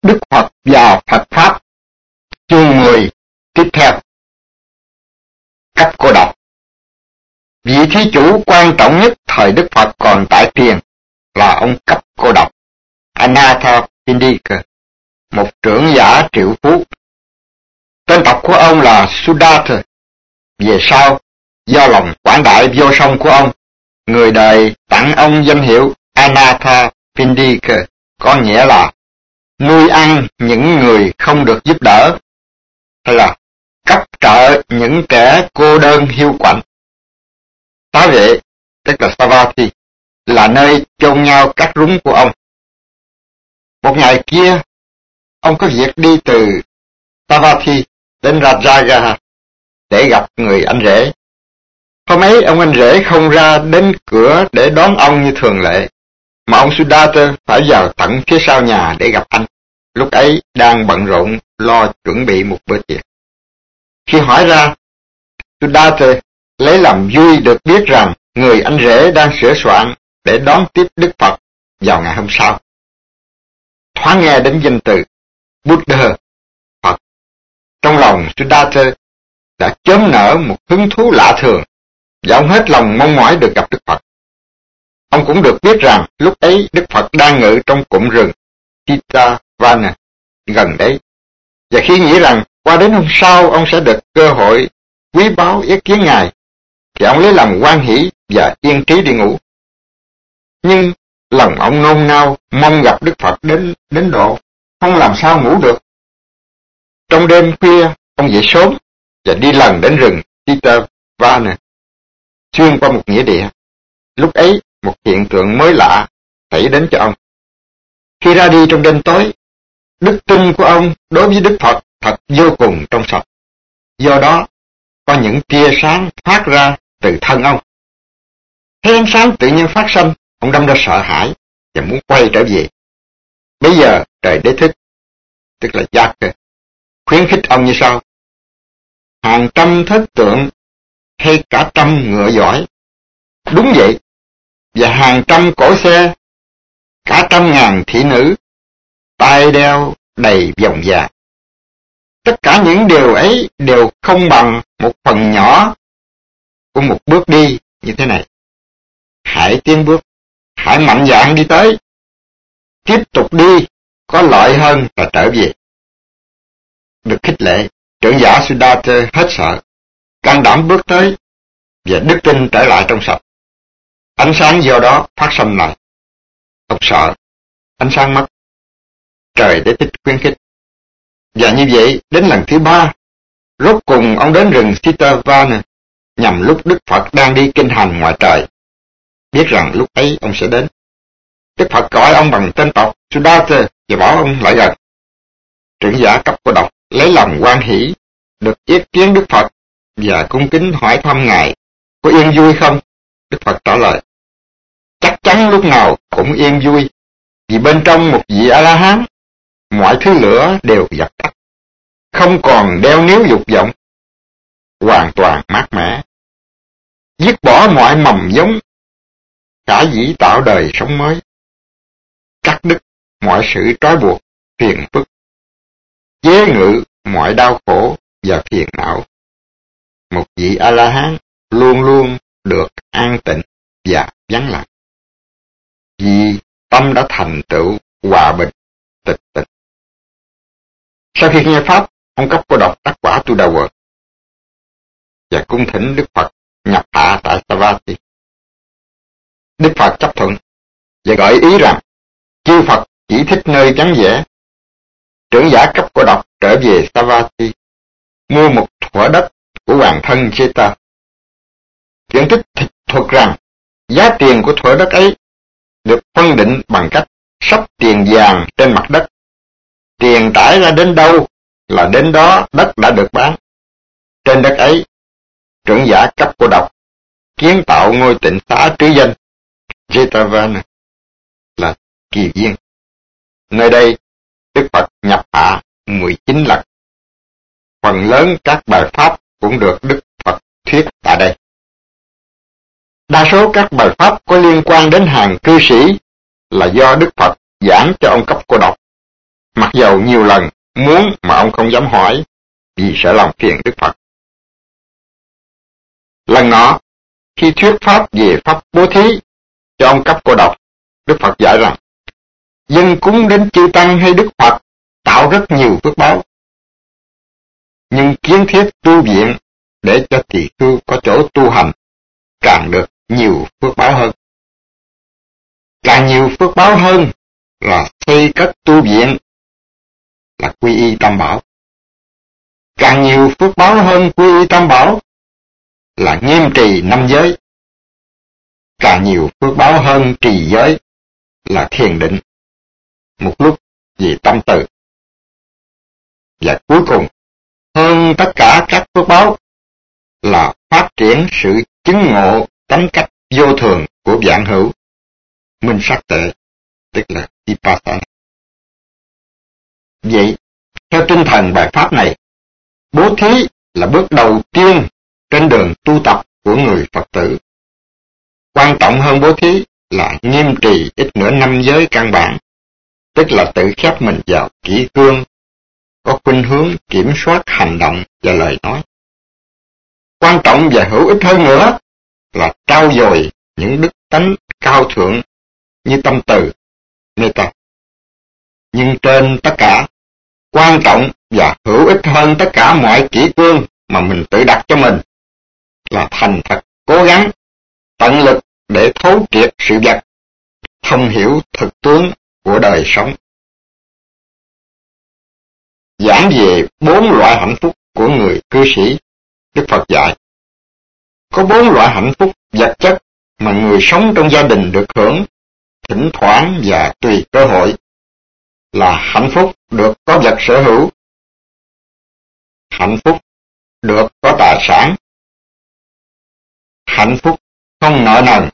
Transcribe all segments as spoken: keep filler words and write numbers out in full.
Đức Phật và Phật Pháp. Chương mười tiếp theo. Cấp cô độc. Vị thí chủ quan trọng nhất thời Đức Phật còn tại tiền là ông Cấp Cô Độc, Anathapindika, một trưởng giả triệu phú. Tên tộc của ông là Sudatha. Về sau, do lòng quảng đại vô song của ông, người đời tặng ông danh hiệu Anathapindika, có nghĩa là nuôi ăn những người không được giúp đỡ, hay là cấp trợ những kẻ cô đơn hiu quạnh. Tá vệ, tức là Savatthi, là nơi chôn nhau cắt rúng của ông. Một ngày kia, ông có việc đi từ Savatthi đến Rajagaha để gặp người anh rể. Hôm ấy ông anh rể không ra đến cửa để đón ông như thường lệ, mà ông Sudatha phải vào tận phía sau nhà để gặp anh. Lúc ấy đang bận rộn lo chuẩn bị một bữa tiệc. Khi hỏi ra, Sudatha lấy làm vui được biết rằng người anh rể đang sửa soạn để đón tiếp Đức Phật vào ngày hôm sau. Thoáng nghe đến danh từ Buddha, Phật, trong lòng Sudatha đã chớm nở một hứng thú lạ thường, và ông hết lòng mong mỏi được gặp Đức Phật. Ông cũng được biết rằng lúc ấy Đức Phật đang ngự trong cụm rừng Chitavana gần đấy, và khi nghĩ rằng qua đến hôm sau ông sẽ được cơ hội quý báu yết kiến Ngài, thì ông lấy làm hoan hỷ và yên trí đi ngủ. Nhưng lòng ông nôn nao mong gặp Đức Phật đến đến độ không làm sao ngủ được. Trong đêm khuya, ông dậy sớm và đi lần đến rừng Chitavana, xuyên qua một nghĩa địa. Lúc ấy, một hiện tượng mới lạ xảy đến cho ông. Khi ra đi trong đêm tối, đức tin của ông đối với Đức Phật thật vô cùng trong sạch. Do đó, có những tia sáng phát ra từ thân ông. Thấy ánh sáng tự nhiên phát sinh, ông đâm ra sợ hãi và muốn quay trở về. Bây giờ trời đế thích, tức là giác, khuyến khích ông như sau: hàng trăm thất tượng hay cả trăm ngựa giỏi, đúng vậy, và hàng trăm cỗ xe, cả trăm ngàn thị nữ, tai đeo đầy vòng vàng. Tất cả những điều ấy đều không bằng một phần nhỏ của một bước đi như thế này. Hãy tiến bước, hãy mạnh dạn đi tới. Tiếp tục đi, có lợi hơn là trở về. Được khích lệ, trưởng giả Sudatha hết sợ, can đảm bước tới, và đức tin trở lại trong sạch. Ánh sáng do đó phát sinh lại. Ông sợ, ánh sáng mất. Trời để thích khuyến khích. Và như vậy, đến lần thứ ba, rốt cùng ông đến rừng Chitavana, nhằm lúc Đức Phật đang đi kinh hành ngoài trời. Biết rằng lúc ấy ông sẽ đến. Đức Phật gọi ông bằng tên tộc Sudatha và bảo ông lại gần. Trưởng giả Cấp Cô Độc lấy lòng hoan hỷ được yết kiến Đức Phật và cung kính hỏi thăm Ngài có yên vui không. Đức Phật trả lời: chắc chắn lúc nào cũng yên vui, vì bên trong một vị A-la-hán, mọi thứ lửa đều dập tắt, không còn đeo níu dục vọng, hoàn toàn mát mẻ, dứt bỏ mọi mầm giống, cả dĩ tạo đời sống mới, cắt đứt mọi sự trói buộc, phiền phức, chế ngự mọi đau khổ và phiền não. Một vị A-la-hán luôn luôn được an tịnh và vắng lặng, vì tâm đã thành tựu hòa bình, tịch tịnh. Sau khi nghe pháp, ông Cấp Cô Độc đắc quả Tu Đà Quật và cung thỉnh Đức Phật nhập hạ tại Savatthi. Đức Phật chấp thuận và gợi ý rằng chư Phật chỉ thích nơi vắng vẻ. Trưởng giả Cấp Cô Độc trở về Savatthi, mua một thửa đất của hoàng thân Jeta. Chuyện tích thuật rằng giá tiền của thửa đất ấy được phân định bằng cách sắp tiền vàng trên mặt đất. Tiền trải ra đến đâu là đến đó đất đã được bán. Trên đất ấy, trưởng giả Cấp Cô Độc kiến tạo ngôi tịnh xá trứ danh Jetavana là Kỳ Viên. Nơi đây, Đức Phật nhập hạ mười chín lần. Phần lớn các bài pháp cũng được Đức Phật thuyết tại đây. Đa số các bài pháp có liên quan đến hàng cư sĩ là do Đức Phật giảng cho ông Cấp Cô Độc. mặc dầu nhiều lần muốn mà ông không dám hỏi vì sợ làm phiền Đức Phật. Lần nọ, khi thuyết pháp về pháp bố thí cho ông cấp cô độc, Đức Phật dạy rằng, dân cúng đến chư Tăng hay Đức Phật tạo rất nhiều phước báo, nhưng kiến thiết tu viện để cho tỳ khưu có chỗ tu hành càng được nhiều phước báo hơn. Càng nhiều phước báo hơn là xây cất tu viện, là quy y tam bảo. Càng nhiều phước báo hơn quy y tam bảo là nghiêm trì năm giới. Càng nhiều phước báo hơn trì giới là thiền định, một lúc vì tâm từ. Và cuối cùng, hơn tất cả các phước báo là phát triển sự chứng ngộ tánh cách vô thường của vạn hữu, minh sắc tệ, tức là Vipassana. Vậy, theo tinh thần bài pháp này, bố thí là bước đầu tiên trên đường tu tập của người Phật tử. Quan trọng hơn bố thí là nghiêm trì ít nữa năm giới căn bản, tức là tự khép mình vào kỷ cương, có khuynh hướng kiểm soát hành động và lời nói. Quan trọng và hữu ích hơn nữa là trau dồi những đức tánh cao thượng như tâm từ, metta. Nhưng trên tất cả, quan trọng và hữu ích hơn tất cả mọi kỷ cương mà mình tự đặt cho mình là thành thật cố gắng, tận lực để thấu triệt sự vật, thông hiểu thực tướng của đời sống. Giảng về bốn loại hạnh phúc của người cư sĩ, Đức Phật dạy, có bốn loại hạnh phúc vật chất mà người sống trong gia đình được hưởng, thỉnh thoảng và tùy cơ hội, là hạnh phúc được có vật sở hữu, hạnh phúc được có tài sản, hạnh phúc không nợ nần,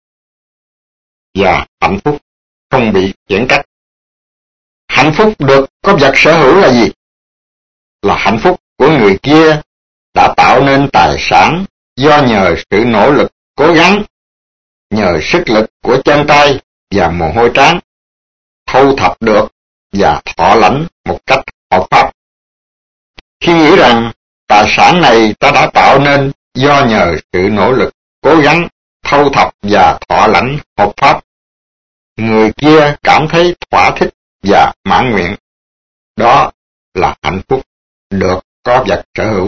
và hạnh phúc không bị khiển trách. Hạnh phúc được có vật sở hữu là gì? Là hạnh phúc của người kia đã tạo nên tài sản do nhờ sự nỗ lực cố gắng, nhờ sức lực của chân tay và mồ hôi trán, thu thập được và thọ lãnh một cách hợp pháp. Khi nghĩ rằng tài sản này ta đã tạo nên do nhờ sự nỗ lực cố gắng, thâu thập và thọ lãnh hợp pháp, người kia cảm thấy thỏa thích và mãn nguyện. Đó là hạnh phúc được có vật sở hữu.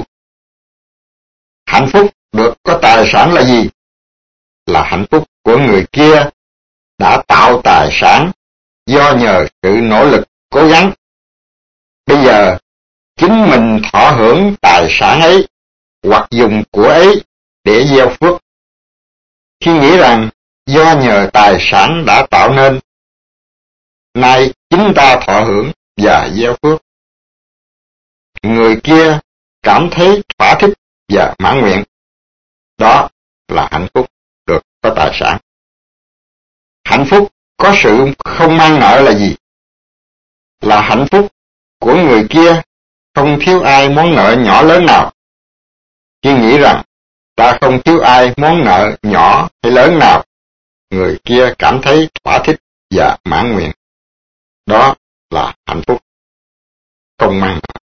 Hạnh phúc được có tài sản là gì? Là hạnh phúc của người kia đã tạo tài sản do nhờ sự nỗ lực cố gắng. Bây giờ, chính mình thọ hưởng tài sản ấy hoặc dùng của ấy để gieo phước. Khi nghĩ rằng do nhờ tài sản đã tạo nên, nay chính ta thọ hưởng và gieo phước, người kia cảm thấy thỏa thích và mãn nguyện. Đó là hạnh phúc được có tài sản. Hạnh phúc có sự không mang nợ là gì? Là hạnh phúc của người kia không thiếu ai món nợ nhỏ lớn nào. Khi nghĩ rằng ta không thiếu ai món nợ nhỏ hay lớn nào, người kia cảm thấy thỏa thích và mãn nguyện. Đó là hạnh phúc không mang nợ.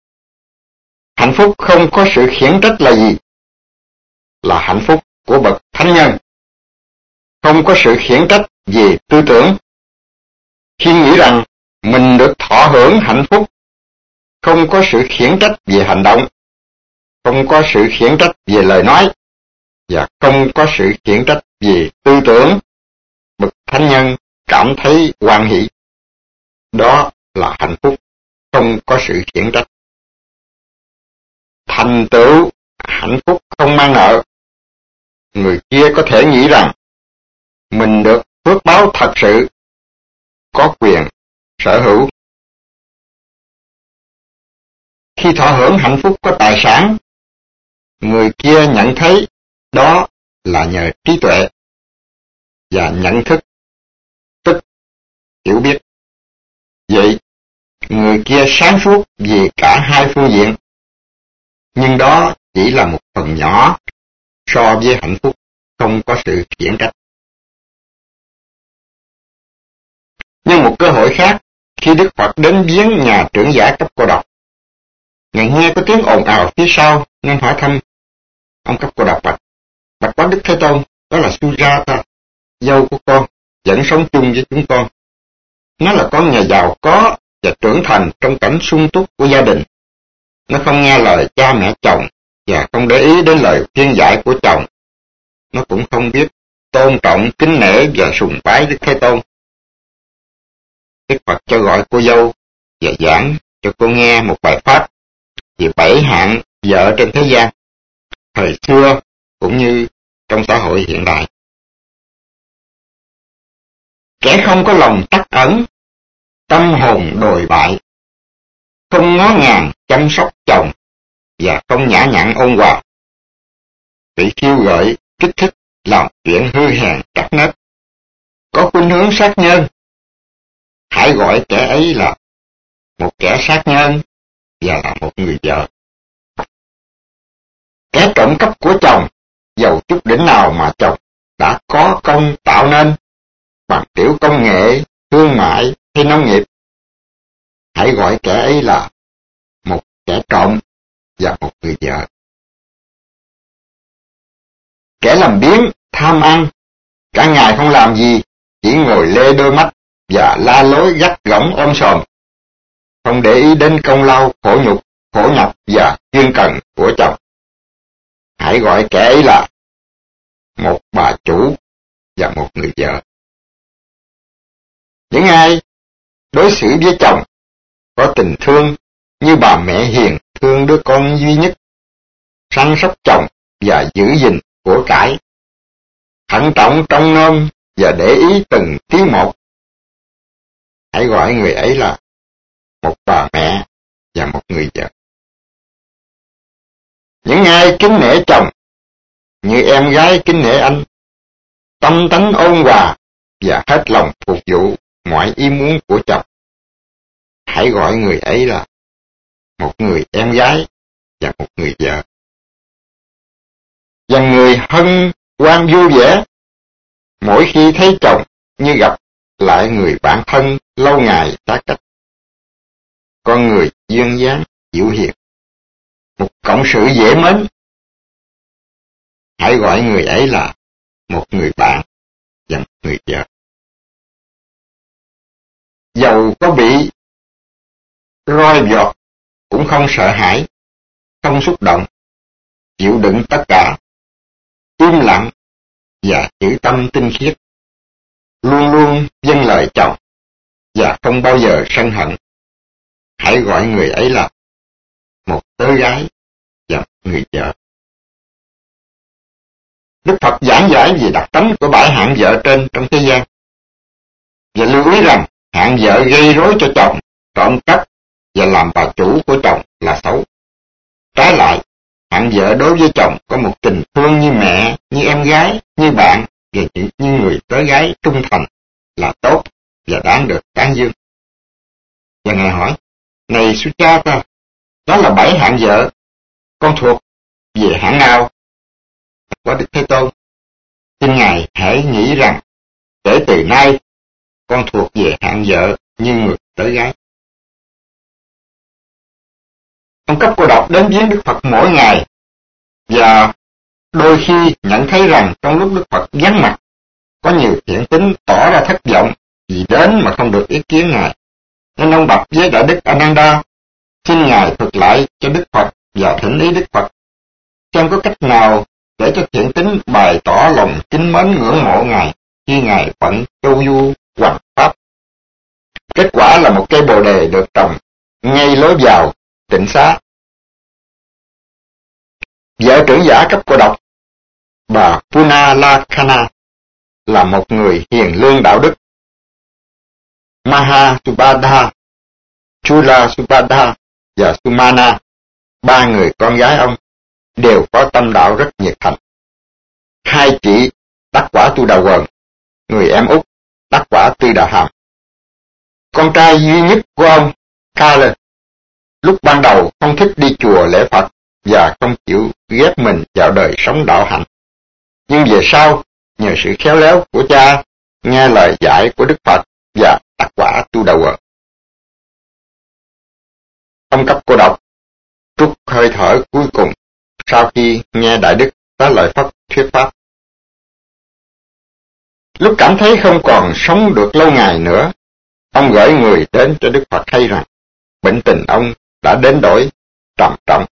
Hạnh phúc không có sự khiển trách là gì? Là hạnh phúc của bậc thánh nhân. Không có sự khiển trách về tư tưởng. Khi nghĩ rằng mình được thọ hưởng hạnh phúc, không có sự khiển trách về hành động, không có sự khiển trách về lời nói, và không có sự khiển trách về tư tưởng, bậc thánh nhân cảm thấy hoan hỷ. Đó là hạnh phúc không có sự khiển trách. Thành tựu hạnh phúc không mang nợ, người kia có thể nghĩ rằng mình được phước báo thật sự, có quyền sở hữu. Khi thọ hưởng hạnh phúc có tài sản, người kia nhận thấy đó là nhờ trí tuệ và nhận thức, tức hiểu biết. Vậy, người kia sáng suốt về cả hai phương diện, nhưng đó chỉ là một phần nhỏ so với hạnh phúc không có sự khiển trách. Nhưng một cơ hội khác, Khi Đức Phật đến viếng nhà trưởng giả cấp cô độc, Ngài nghe có tiếng ồn ào phía sau nên hỏi thăm ông cấp cô độc: bạch bạch quá Đức Thế Tôn, đó là Sujata, dâu của con, vẫn sống chung với chúng con. Nó là con nhà giàu có và trưởng thành trong cảnh sung túc của gia đình. Nó không nghe lời cha mẹ chồng và không để ý đến lời khuyên giải của chồng. Nó cũng không biết tôn trọng, kính nể và sùng bái Đức Thế Tôn. Đức Phật cho gọi cô dâu và giảng cho cô nghe một bài pháp về bảy hạng vợ trên thế gian, thời xưa cũng như trong xã hội hiện đại. Kẻ không có lòng tắc ẩn, tâm hồn đồi bại, không ngó ngàng chăm sóc chồng và không nhã nhặn ôn hòa, bị khiêu gợi, kích thích làm chuyện hư hèn trắc nết, có khuynh hướng sát nhân. Hãy gọi kẻ ấy là một kẻ sát nhân và là một người vợ. Kẻ trộm cắp của chồng, dầu chút đỉnh nào mà chồng đã có công tạo nên bằng tiểu công nghệ, thương mại hay nông nghiệp, hãy gọi kẻ ấy là một kẻ trộm và một người vợ. Kẻ làm biếng, tham ăn, cả ngày không làm gì, chỉ ngồi lê đôi mắt và la lối gắt gỏng ôm sòm, không để ý đến công lao, khổ nhục, khổ nhọc và chuyên cần của chồng, hãy gọi kẻ ấy là một bà chủ và một người vợ. Những ai đối xử với chồng có tình thương như bà mẹ hiền thương đứa con duy nhất, săn sóc chồng và giữ gìn của cải, thận trọng trông nom và để ý từng tiếng một, hãy gọi người ấy là một bà mẹ và một người vợ. Những ai kính nể chồng như em gái kính nể anh, tâm tánh ôn hòa và hết lòng phục vụ mọi ý muốn của chồng, hãy gọi người ấy là một người em gái và một người vợ. Và người hân hoan vui vẻ mỗi khi thấy chồng như gặp lại người bạn thân lâu ngày xa cách, con người duyên dáng dịu hiền, một cộng sự dễ mến, hãy gọi người ấy là một người bạn và một người vợ. Dầu có bị roi vọt cũng không sợ hãi, không xúc động, chịu đựng tất cả, im lặng và giữ tâm tinh khiết, luôn luôn vâng lời chồng và không bao giờ sân hận, hãy gọi người ấy là một tớ gái và một người vợ. Đức Phật giảng giải về đặc tánh của bảy hạng vợ trên trong thế gian, và lưu ý rằng hạng vợ gây rối cho chồng, trộm cắp và làm bà chủ của chồng là xấu. Trái lại, hạng vợ đối với chồng có một tình thương như mẹ, như em gái, như bạn và như người tớ gái trung thành là tốt và đáng được tán dương. Và Ngài hỏi: này Sujata, đó là bảy hạng vợ, con thuộc về hạng nào? Quá Đức Thế Tôn, xin Ngài hãy nghĩ rằng kể từ nay con thuộc về hạng vợ như người tớ gái. Ông cấp cô độc đến viếng Đức Phật mỗi ngày, và đôi khi nhận thấy rằng trong lúc Đức Phật vắng mặt, có nhiều thiện tín tỏ ra thất vọng vì đến mà không được ý kiến Ngài. Nên ông bạch với Đại Đức Ananda, xin Ngài thuật lại cho Đức Phật và thỉnh ý Đức Phật, xem có cách nào để cho thiện tín bày tỏ lòng kính mến ngưỡng mộ Ngài khi Ngài phận châu du hoằng pháp. Kết quả là một cây bồ đề được trồng ngay lối vào tịnh xá. Vợ trưởng giả cấp cô độc, bà Punalakhana, là một người hiền lương đạo đức. Mahasubhadha, Chulasubhadha và Sumana, ba người con gái ông, đều có tâm đạo rất nhiệt thành. Hai chị đắc quả Tu Đà Quần, người em út đắc quả Tư Đà Hàm. Con trai duy nhất của ông, Kala, lúc ban đầu không thích đi chùa lễ Phật và không chịu ghép mình vào đời sống đạo hạnh. Nhưng về sau, nhờ sự khéo léo của cha, nghe lời dạy của Đức Phật và đắc quả Tu Đà Quần. Ông cấp cô độc trút hơi thở cuối cùng sau khi nghe Đại Đức Xá Lợi Phất thuyết pháp. Lúc cảm thấy không còn sống được lâu ngày nữa, ông gửi người đến cho Đức Phật hay rằng bệnh tình ông đã đến đổi trầm trọng.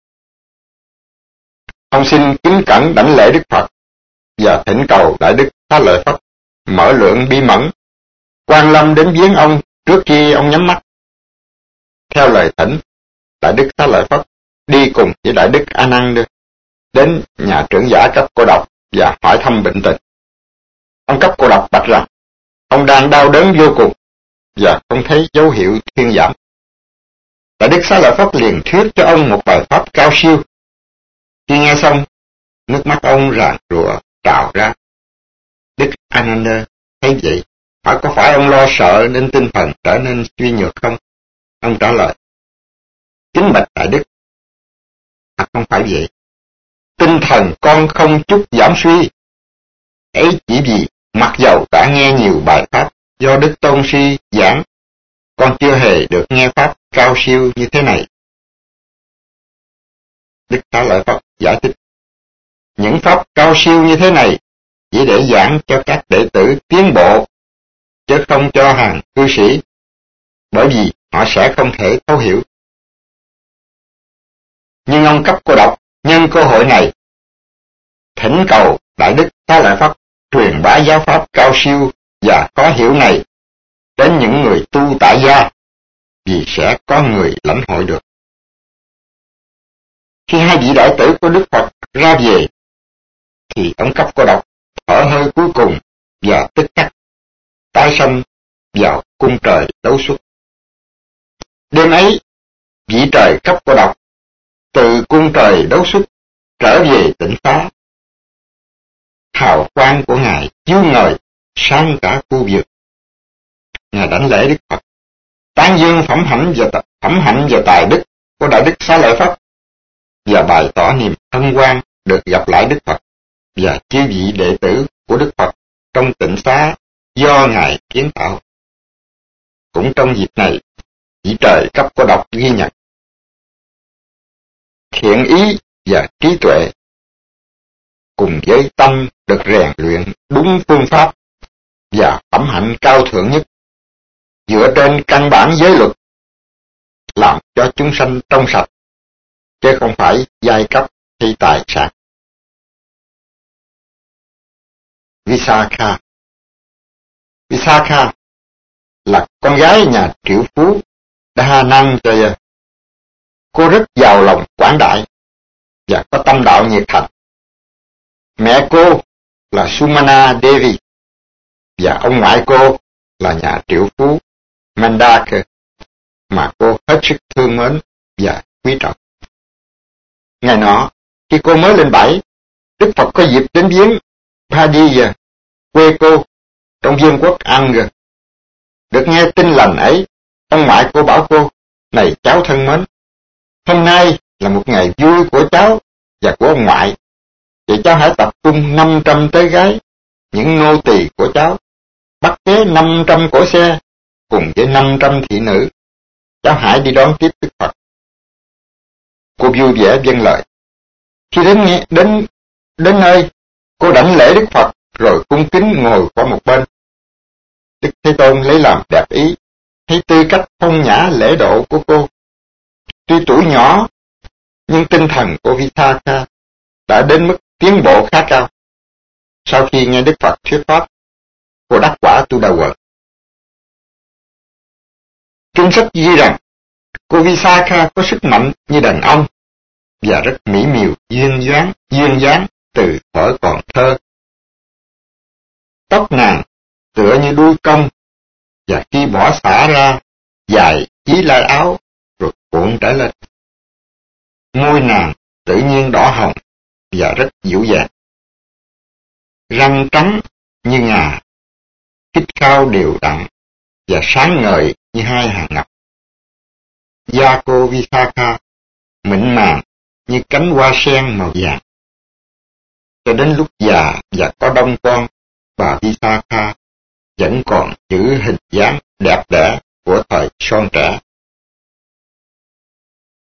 Ông xin kính cẩn đảnh lễ Đức Phật và thỉnh cầu Đại Đức Xá Lợi Phất mở lượng bi mẫn, quan lâm đến viếng ông trước khi ông nhắm mắt. Theo lời thỉnh, Đại Đức Xá Lợi Phất đi cùng với Đại Đức A Nan đến nhà trưởng giả cấp cô độc và hỏi thăm bệnh tình. Ông cấp cô độc bạch rằng ông đang đau đớn vô cùng và không thấy dấu hiệu thuyên giảm. Đại Đức Xá Lợi Phất liền thuyết cho ông một bài pháp cao siêu. Khi nghe xong, nước mắt ông ràn rụa trào ra. Đức Ananda thấy vậy, hỏi có phải ông lo sợ nên tinh thần trở nên suy nhược không? Ông trả lời, kính bạch Đại Đức, à, không phải vậy. Tinh thần con không chút giảm suy. Ấy chỉ vì mặc dầu đã nghe nhiều bài pháp do Đức Tôn Sư giảng, con chưa hề được nghe pháp cao siêu như thế này. Đức Xá Lợi Phất giải thích, những pháp cao siêu như thế này chỉ để giảng cho các đệ tử tiến bộ, chứ không cho hàng cư sĩ, bởi vì họ sẽ không thể thấu hiểu. Nhưng ông cấp cô độc nhân cơ hội này thỉnh cầu Đại Đức Xá Lợi Phất truyền bá giáo pháp cao siêu và khó hiểu này đến những người tu tại gia, vì sẽ có người lãnh hội được. Khi hai vị đại tử của Đức Phật ra về, thì ông cấp cô độc thở hơi cuối cùng và tức khắc tái sanh vào cung trời đấu xuất. Đêm ấy, vị trời cấp cô độc từ cung trời đấu xuất trở về tỉnh Xá. Hào quang của ngài chiếu ngời sáng cả khu vực. Ngài đảnh lễ Đức Phật, tán dương phẩm hạnh và phẩm hạnh và tài đức của Đại Đức Xá Lợi Phất và bày tỏ niềm hân hoan được gặp lại Đức Phật và chư vị đệ tử của Đức Phật trong tỉnh Xá do ngài kiến tạo. Cũng trong dịp này, vị trời cấp cô độc ghi nhận thiện ý và trí tuệ cùng với tâm được rèn luyện đúng phương pháp và phẩm hạnh cao thượng nhất dựa trên căn bản giới luật, làm cho chúng sanh trong sạch, chứ không phải giai cấp hay tài sản. Visakha Visakha là con gái nhà triệu phú Dhananjaya. Cô rất giàu lòng quảng đại và có tâm đạo nhiệt thành. Mẹ cô là Sumana Devi và ông ngoại cô là nhà triệu phú Mandaka mà cô hết sức thương mến và quý trọng. Ngày nọ, khi cô mới lên bảy, Đức Phật có dịp đến viếng Padilla, quê cô, trong vương quốc Anga. Được nghe tin lành ấy, ông ngoại cô bảo cô, này cháu thân mến, hôm nay là một ngày vui của cháu và của ông ngoại. Vậy cháu hãy tập trung năm trăm tế gái, những nô tỳ của cháu, bắt ghế năm trăm cỗ xe, cùng với năm trăm thị nữ. Cháu hãy đi đón tiếp Đức Phật. Cô vui vẻ vâng lời. Khi đến nghe, đến đến nơi, cô đảnh lễ Đức Phật rồi cung kính ngồi qua một bên. Đức Thế Tôn lấy làm đẹp ý, thấy tư cách phong nhã lễ độ của cô. Tuy tuổi nhỏ, nhưng tinh thần của Visakha đã đến mức tiến bộ khá cao. Sau khi nghe Đức Phật thuyết pháp, cô đắc quả Tu Đà Quật. Kinh sách ghi rằng, cô Visakha có sức mạnh như đàn ông và rất mỹ miều duyên dáng, duyên dáng từ thuở còn thơ. Tóc nàng tựa như đuôi công và khi bỏ xả ra dài chí lai áo rồi cuộn trở lên. Môi nàng tự nhiên đỏ hồng và rất dịu dàng. Răng trắng như ngà, khít khao đều đặn và sáng ngời như hai hàng ngọc. Da cô Visakha mịn màng như cánh hoa sen màu vàng. Cho đến lúc già và có đông con, bà Visakha vẫn còn giữ hình dáng đẹp đẽ của thời son trẻ.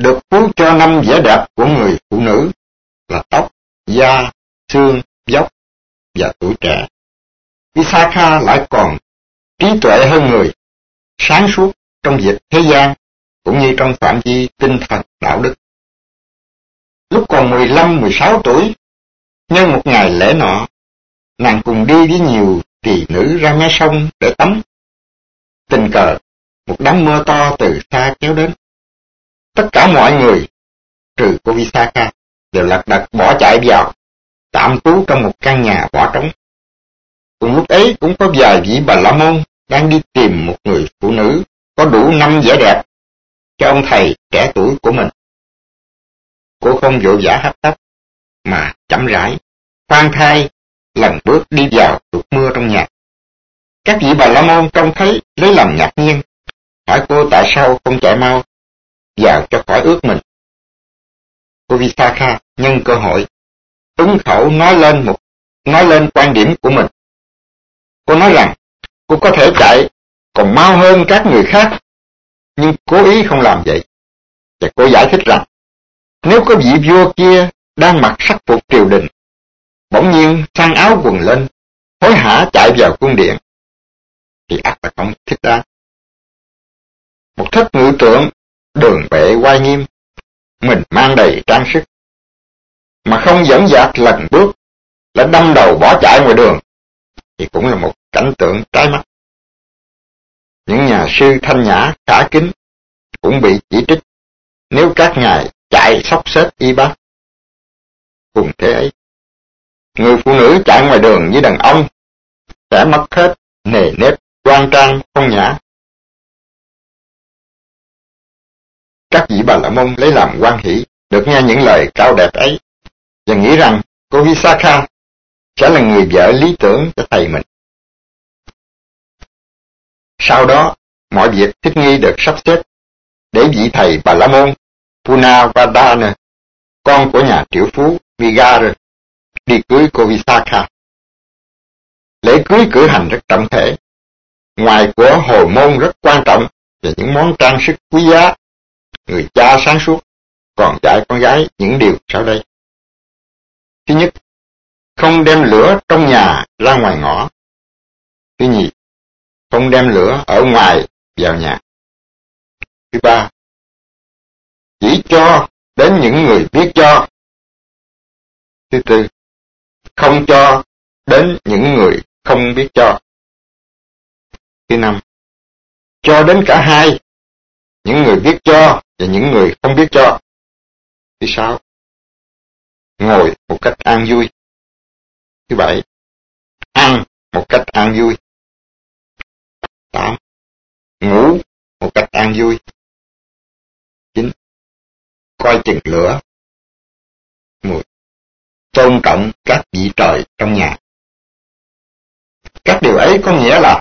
được phú cho năm vẻ đẹp của người phụ nữ là tóc, da, xương, dốc và tuổi trẻ. Visakha lại còn trí tuệ hơn người, sáng suốt trong việc thế gian cũng như trong phạm vi tinh thần đạo đức. Lúc còn mười lăm mười sáu tuổi, nhân một ngày lễ nọ, nàng cùng đi với nhiều tỳ nữ ra mé sông để tắm. Tình cờ, một đám mưa to từ xa kéo đến. Tất cả mọi người, trừ cô Visakha, đều lật đật bỏ chạy vào, tạm trú trong một căn nhà bỏ trống. Cùng lúc ấy cũng có vài vị Bà La Môn đang đi tìm một người phụ nữ có đủ năm vẻ đẹp cho ông thầy trẻ tuổi của mình. Cô không vội vã hấp tấp, mà chậm rãi, khoan thai, lần bước đi vào trút mưa trong nhà. Các vị Bà La Môn trông thấy lấy làm ngạc nhiên, hỏi cô tại sao không chạy mau vào cho khỏi ướt mình. Cô Visakha nhân cơ hội ứng khẩu nói lên một nói lên quan điểm của mình. Cô nói rằng cô có thể chạy còn mau hơn các người khác, nhưng cố ý không làm vậy. Và cô giải thích rằng nếu có vị vua kia đang mặc sắc phục triều đình, bỗng nhiên sang áo quần lên, hối hả chạy vào cung điện, thì ắt là không thích đáng. Một thất ngự tượng đường vệ oai nghiêm, mình mang đầy trang sức, mà không dẫn dạc lần bước, là đâm đầu bỏ chạy ngoài đường, thì cũng là một cảnh tượng trái mắt. Những nhà sư thanh nhã khả kính cũng bị chỉ trích nếu các ngài chạy xốc xếch y bác. Cùng thế ấy, người phụ nữ chạy ngoài đường như đàn ông sẽ mất hết nề nếp đoan trang phong nhã. Các vị Bà La Môn lấy làm hoan hỷ được nghe những lời cao đẹp ấy, và nghĩ rằng cô Visakha sẽ là người vợ lý tưởng cho thầy mình. Sau đó, mọi việc thích nghi được sắp xếp để vị thầy Bà La Môn Punavadana, con của nhà triệu phú Vigara, đi cưới cô Visakha. Lễ cưới cử hành rất trọng thể, ngoài của hồi môn rất quan trọng và những món trang sức quý giá, người cha sáng suốt còn dạy con gái những điều sau đây. Thứ nhất, không đem lửa trong nhà ra ngoài ngõ. Thứ nhì, không đem lửa ở ngoài vào nhà. Thứ ba, chỉ cho đến những người biết cho. Thứ tư, không cho đến những người không biết cho. Thứ năm, cho đến cả hai, những người biết cho và những người không biết cho. Thứ sáu, ngồi một cách an vui. Thứ bảy, ăn một cách an vui. Tám, ngủ một cách an vui. Chín, coi chừng lửa. Mười, tôn trọng các vị trời trong nhà. Các điều ấy có nghĩa là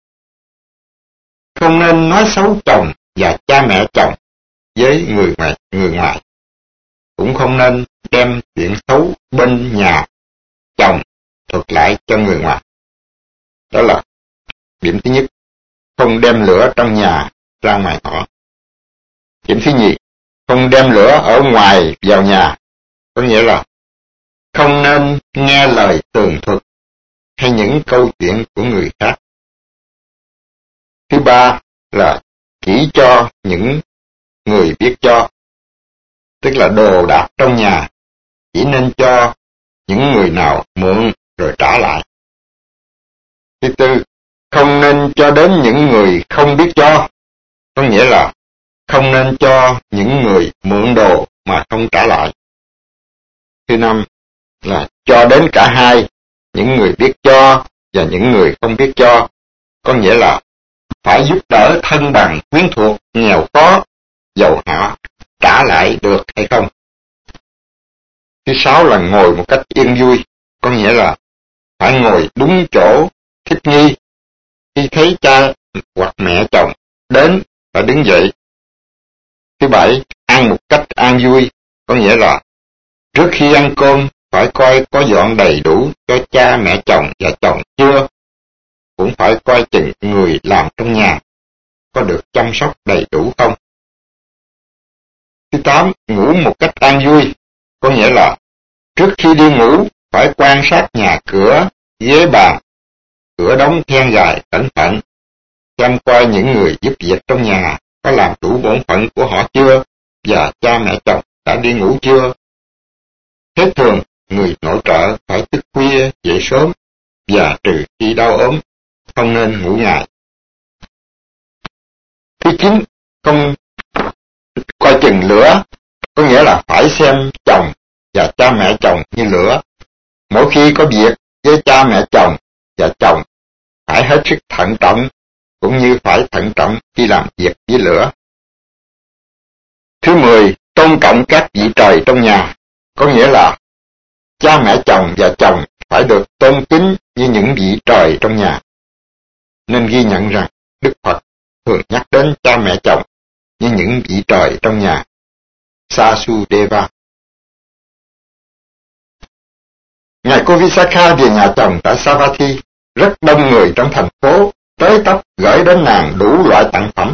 không nên nói xấu chồng và cha mẹ chồng với người ngoài, người ngoài. Cũng không nên đem chuyện xấu bên nhà chồng thuật lại cho người ngoài. Đó là điểm thứ nhất, không đem lửa trong nhà ra ngoài ngõ. Điểm thứ nhì, không đem lửa ở ngoài vào nhà, có nghĩa là không nên nghe lời tường thuật hay những câu chuyện của người khác. Thứ ba là chỉ cho những người biết cho, tức là đồ đạc trong nhà chỉ nên cho những người nào mượn rồi trả lại. Thứ tư, không nên cho đến những người không biết cho, có nghĩa là không nên cho những người mượn đồ mà không trả lại. Thứ năm là cho đến cả hai, những người biết cho và những người không biết cho, có nghĩa là phải giúp đỡ thân bằng quyến thuộc nghèo khó, dầu họ trả lại được hay không. Thứ sáu là ngồi một cách yên vui, có nghĩa là phải ngồi đúng chỗ, thích nghi. Khi thấy cha hoặc mẹ chồng đến phải đứng dậy. Thứ bảy, ăn một cách an vui, có nghĩa là trước khi ăn cơm phải coi có dọn đầy đủ cho cha mẹ chồng và chồng chưa, cũng phải coi chừng người làm trong nhà có được chăm sóc đầy đủ không. Thứ tám, ngủ một cách an vui, có nghĩa là trước khi đi ngủ phải quan sát nhà cửa, ghế bàn, cửa đóng then gài cẩn thận, xem coi những người giúp việc trong nhà có làm đủ bổn phận của họ chưa, và cha mẹ chồng đã đi ngủ chưa. Thế thường, người nội trợ phải thức khuya dậy sớm, và trừ khi đau ốm, không nên ngủ ngày. Thứ chín, không coi chừng lửa, có nghĩa là phải xem chồng và cha mẹ chồng như lửa. Mỗi khi có việc với cha mẹ chồng và chồng, phải hết sức thận trọng, cũng như phải thận trọng khi làm việc với lửa. Thứ mười, tôn trọng các vị trời trong nhà, có nghĩa là cha mẹ chồng và chồng phải được tôn kính như những vị trời trong nhà. Nên ghi nhận rằng Đức Phật thường nhắc đến cha mẹ chồng như những vị trời trong nhà, Sasudeva. Ngày cô Visakha về nhà chồng tại Savatthi, rất đông người trong thành phố tới tấp gửi đến nàng đủ loại tặng phẩm.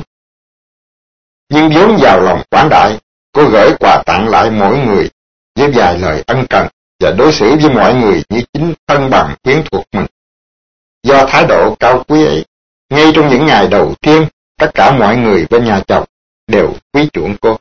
Nhưng vốn vào lòng quảng đại, cô gửi quà tặng lại mỗi người với vài lời ân cần và đối xử với mọi người như chính thân bằng quyến thuộc mình. Do thái độ cao quý ấy, ngay trong những ngày đầu tiên, tất cả mọi người bên nhà chồng đều quý chuộng cô.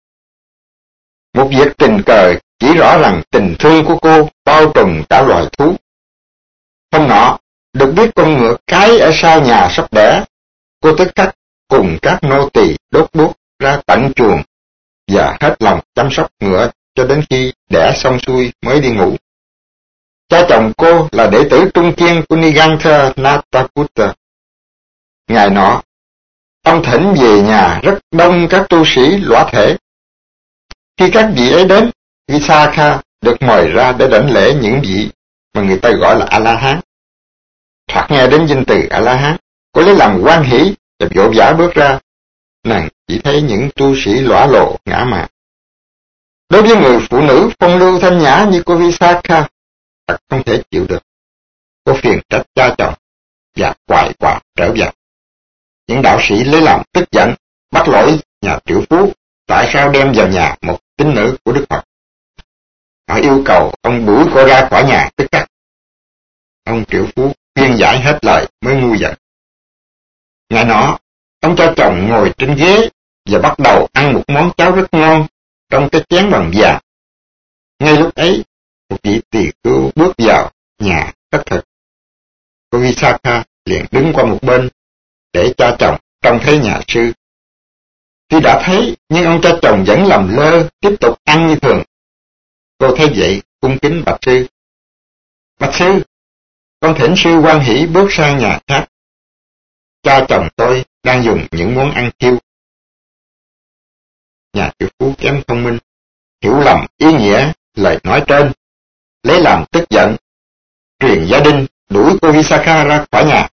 Một việc tình cờ chỉ rõ rằng tình thương của cô bao trùm cả loài thú. Hôm nọ, được biết con ngựa cái ở sau nhà sắp đẻ, cô tức khắc cùng các nô tỳ đốt đuốc ra tận chuồng và hết lòng chăm sóc ngựa cho đến khi đẻ xong xuôi mới đi ngủ. Cha chồng cô là đệ tử trung kiên của Nigantha Nataputta. Ngày nọ, ông thỉnh về nhà rất đông các tu sĩ lõa thể. Khi các vị ấy đến, Visakha được mời ra để đảnh lễ những vị mà người ta gọi là A-la-hán. Thoạt nghe đến danh từ A-la-hán, cô lấy làm hoan hỷ và vội vã bước ra. Nàng chỉ thấy những tu sĩ lõa lộ ngã mạn. Đối với người phụ nữ phong lưu thanh nhã như cô Visakha, thật không thể chịu được. Cô phiền trách cha chồng và quài quà trở về. Những đạo sĩ lấy làm tức giận, bắt lỗi nhà triệu phú tại sao đem vào nhà một tín nữ của Đức Phật. Họ yêu cầu ông đuổi cô ra khỏi nhà tức khắc. Ông triệu phú khuyên giải hết lời mới ngu giận. Ngày nọ, ông cho chồng ngồi trên ghế và bắt đầu ăn một món cháo rất ngon trong cái chén bằng vàng. Ngay lúc ấy, một vị tỳ khưu bước vào nhà cất thực. Cô Visakha liền đứng qua một bên để cha chồng trông thấy nhà sư. Khi đã thấy, nhưng ông cha chồng vẫn làm lơ, tiếp tục ăn như thường. Cô thấy vậy, cung kính bạch sư. Bạch sư, con thỉnh sư hoan hỷ bước sang nhà khác. Cha chồng tôi đang dùng những món ăn kiêu. Nhà triệu phú kém thông minh, hiểu lầm ý nghĩa lời nói trên, lấy làm tức giận, truyền gia đình đuổi cô Visakha ra khỏi nhà.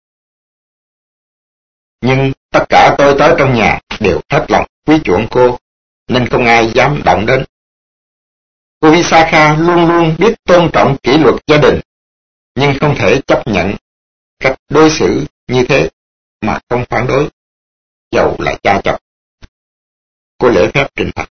Nhưng tất cả tôi tới trong nhà đều hết lòng quý chuộng cô, nên không ai dám động đến. Cô Visakha luôn luôn biết tôn trọng kỷ luật gia đình, nhưng không thể chấp nhận cách đối xử như thế mà không phản đối, dầu là cha chồng. Cô lễ phép trình thật.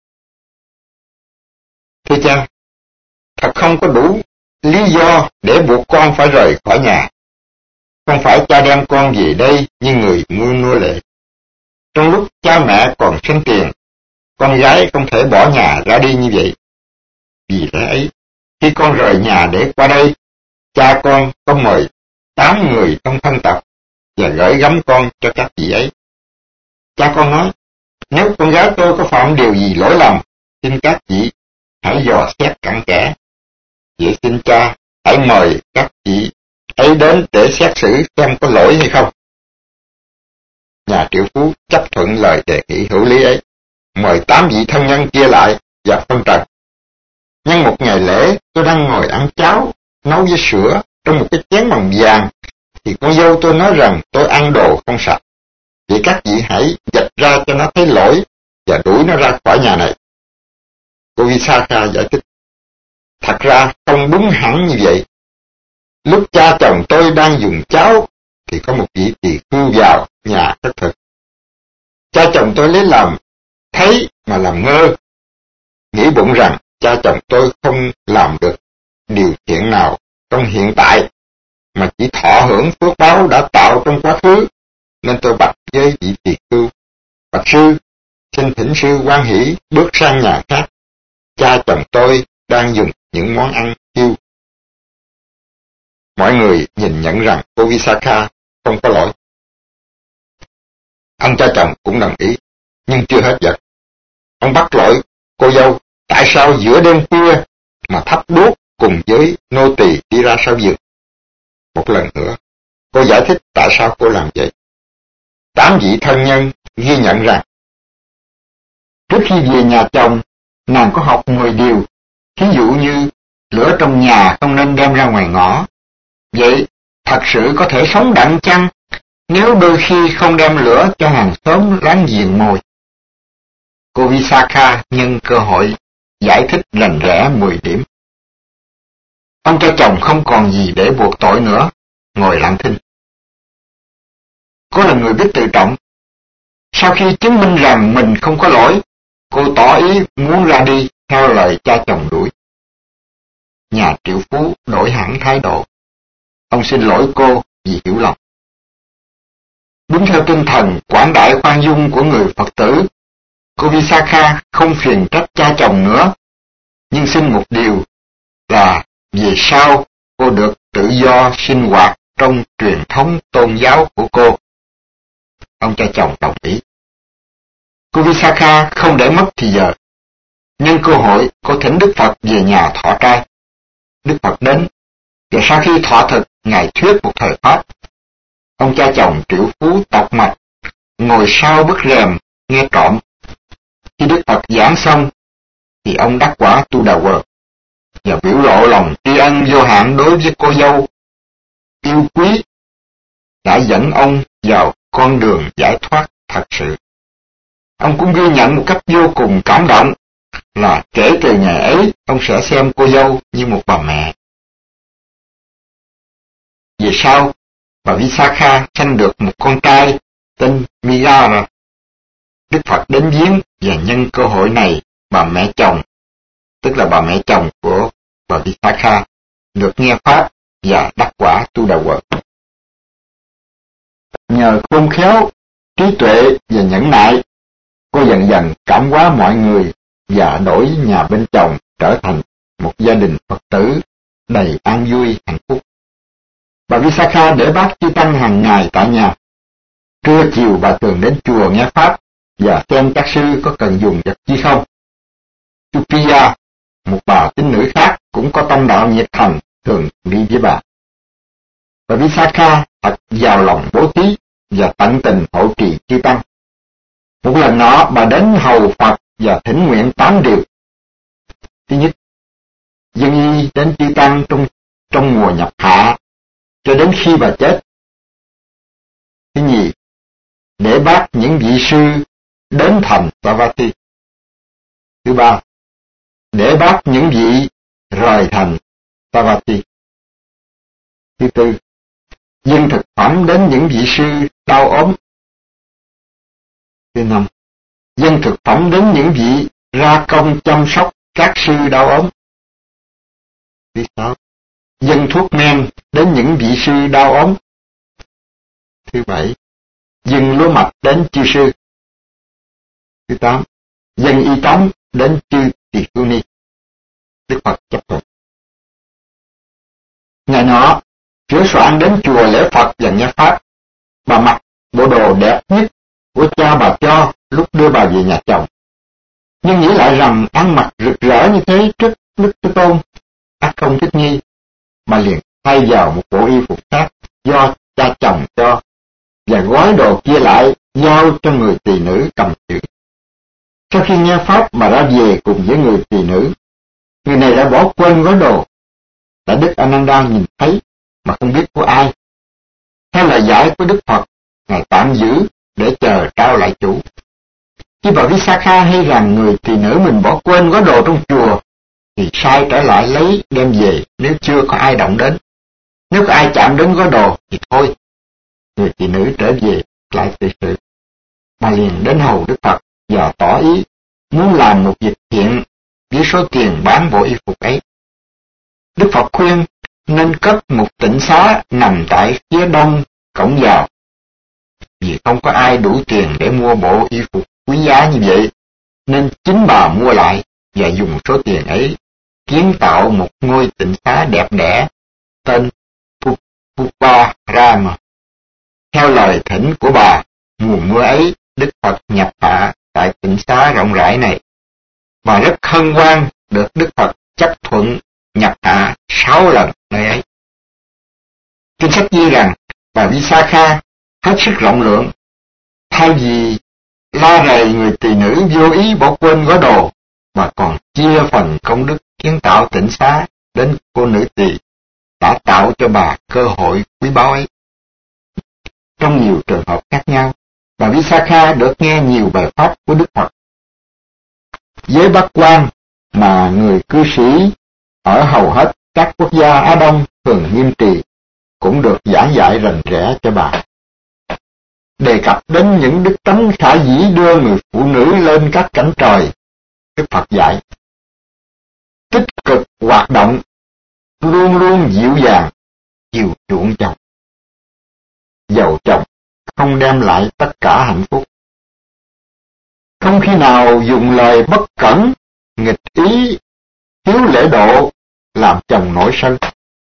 Thưa cha, thật không có đủ lý do để buộc con phải rời khỏi nhà. Không phải cha đem con về đây như người mua nô lệ. Trong lúc cha mẹ còn sinh tiền, con gái không thể bỏ nhà ra đi như vậy. Vì lẽ ấy, khi con rời nhà để qua đây, cha con có mời tám người trong thân tộc và gửi gắm con cho các vị ấy. Cha con nói, nếu con gái tôi có phạm điều gì lỗi lầm, xin các vị hãy dò xét cặn kẽ. Vậy xin cha hãy mời các vị ấy đến để xét xử xem có lỗi hay không. Nhà triệu phú chấp thuận lời đề nghị hữu lý ấy, mời tám vị thân nhân kia lại và phân trần. Nhân một ngày lễ, tôi đang ngồi ăn cháo, nấu với sữa trong một cái chén bằng vàng, thì con dâu tôi nói rằng tôi ăn đồ không sạch. Vậy các vị hãy dạch ra cho nó thấy lỗi và đuổi nó ra khỏi nhà này. Cô Visakha giải thích, thật ra không đúng hẳn như vậy. Lúc cha chồng tôi đang dùng cháo, thì có một vị tỳ khưu vào nhà cất thực. Cha chồng tôi lấy làm thấy mà làm ngơ, nghĩ bụng rằng cha chồng tôi không làm được điều thiện nào trong hiện tại, mà chỉ thọ hưởng phước báo đã tạo trong quá khứ, nên tôi bạch với vị tỳ khưu: bạch sư, xin thỉnh sư hoan hỷ bước sang nhà khác. Cha chồng tôi đang dùng những món ăn kiêu. Mọi người nhìn nhận rằng cô Visakha không có lỗi. Ông cha chồng cũng đồng ý, nhưng chưa hết giận. Ông bắt lỗi cô dâu tại sao giữa đêm khuya mà thắp đuốc cùng với nô tỳ đi ra sau giường. Một lần nữa, cô giải thích tại sao cô làm vậy. Tám vị thân nhân ghi nhận rằng trước khi về nhà chồng, nàng có học mười điều, thí dụ như lửa trong nhà không nên đem ra ngoài ngõ. Vậy thật sự có thể sống đặng chăng nếu đôi khi không đem lửa cho hàng xóm láng giềng mồi? Cô Visakha nhân cơ hội giải thích rành rẽ mười điểm. Ông cha chồng không còn gì để buộc tội nữa, ngồi lặng thinh. Cô là người biết tự trọng. Sau khi chứng minh rằng mình không có lỗi, cô tỏ ý muốn ra đi theo lời cha chồng đuổi. Nhà triệu phú đổi hẳn thái độ. Ông xin lỗi cô vì hiểu lầm. Đúng theo tinh thần quảng đại khoan dung của người Phật tử, cô Visakha không phiền trách cha chồng nữa, nhưng xin một điều là về sau cô được tự do sinh hoạt trong truyền thống tôn giáo của cô. Ông cha chồng đồng ý. Cô Visakha không để mất thì giờ. Nhân cơ hội, cô thỉnh Đức Phật về nhà thọ trai. Đức Phật đến, và sau khi thọ thực, Ngài thuyết một thời pháp. Ông cha chồng triệu phú tọc mạch, ngồi sau bức rèm, nghe trộm. Khi Đức Phật giảng xong, thì ông đắc quả Tu Đà Quờ, và biểu lộ lòng tri ân vô hạn đối với cô dâu yêu quý, đã dẫn ông vào con đường giải thoát thật sự. Ông cũng ghi nhận một cách vô cùng cảm động là kể từ ngày ấy, ông sẽ xem cô dâu như một bà mẹ. Về sau, bà Visakha sanh được một con trai tên Migara. Đức Phật đến viếng và nhân cơ hội này, bà mẹ chồng, tức là bà mẹ chồng của bà Visakha, được nghe pháp và đắc quả Tu Đà Quờ. Nhờ khôn khéo, trí tuệ và nhẫn nại, cô dần dần cảm hóa mọi người và đổi nhà bên chồng trở thành một gia đình Phật tử đầy an vui hạnh phúc. Bà Visakha để bác chư tăng hàng ngày tại nhà. Trưa chiều bà thường đến chùa nghe pháp và xem các sư có cần dùng vật chi không. Chupiya, một bà tín nữ khác cũng có tâm đạo nhiệt thành, thường đi với bà. Bà Visakha thật giàu lòng bố thí và tận tình hộ trì chư tăng. Một lần nọ bà đến hầu Phật và thỉnh nguyện tám điều. Thứ nhất, dân y đến chư tăng trong trong mùa nhập hạ cho đến khi bà chết. Thứ nhì, để bác những vị sư đến thành Savatthi. Thứ ba, để bác những vị rời thành Savatthi. Thứ tư, dâng thực phẩm đến những vị sư đau ốm. Thứ năm, dâng thực phẩm đến những vị ra công chăm sóc các sư đau ốm. Thứ sáu, dâng thuốc men đến những vị sư đau ốm. Thứ bảy, dâng lúa mạch đến chư sư. Thứ tám, dâng y tống đến chư tỳ khưu ni. Đức Phật chấp thuận. Ngày nọ, sửa soạn đến chùa lễ Phật và nghe pháp. Bà mặc bộ đồ đẹp nhất của cha bà cho lúc đưa bà về nhà chồng. Nhưng nghĩ lại rằng ăn mặc rực rỡ như thế trước Đức Thế Tôn, ắt không thích nghi, mà liền thay vào một bộ y phục khác do cha chồng cho, và gói đồ kia lại giao cho người tỳ nữ cầm chữ. Sau khi nghe pháp mà ra về cùng với người tỳ nữ, người này đã bỏ quên gói đồ. Đã Đức Ananda nhìn thấy mà không biết của ai. Theo lời giải của Đức Phật, Ngài tạm giữ để chờ trao lại chủ. Khi bà Visakha hay rằng người tỳ nữ mình bỏ quên gói đồ trong chùa, thì sai trở lại lấy đem về nếu chưa có ai động đến. Nếu có ai chạm đến gói đồ thì thôi. Người tỳ nữ trở về lại tự sự. Bà liền đến hầu Đức Phật và tỏ ý muốn làm một việc thiện với số tiền bán bộ y phục ấy. Đức Phật khuyên nên cất một tịnh xá nằm tại phía đông cổng vào, vì không có ai đủ tiền để mua bộ y phục quý giá như vậy, nên chính bà mua lại và dùng số tiền ấy kiến tạo một ngôi tịnh xá đẹp đẽ tên Pupa Rama. Theo lời thỉnh của bà, mùa mưa ấy Đức Phật nhập hạ tại tịnh xá rộng rãi này. Bà rất hân hoan được Đức Phật chấp thuận nhập hạ sáu lần nơi ấy. Kinh sách ghi rằng bà Visakha hết sức rộng lượng, thay vì la rầy người tỳ nữ vô ý bỏ quên gói đồ, mà còn chia phần công đức kiến tạo tịnh xá đến cô nữ tỳ đã tạo cho bà cơ hội quý báu ấy. Trong nhiều trường hợp khác nhau, bà Visakha được nghe nhiều bài pháp của Đức Phật. Giới bát quan mà người cư sĩ ở hầu hết các quốc gia Á Đông thường nghiêm trì cũng được giảng dạy rành rẽ cho bà. Đề cập đến những đức tánh khả dĩ đưa người phụ nữ lên các cánh trời, Đức Phật dạy: tích cực hoạt động, luôn luôn dịu dàng, chiều chuộng chồng. Giàu chồng không đem lại tất cả hạnh phúc. Không khi nào dùng lời bất cẩn, nghịch ý, thiếu lễ độ làm chồng nổi sân.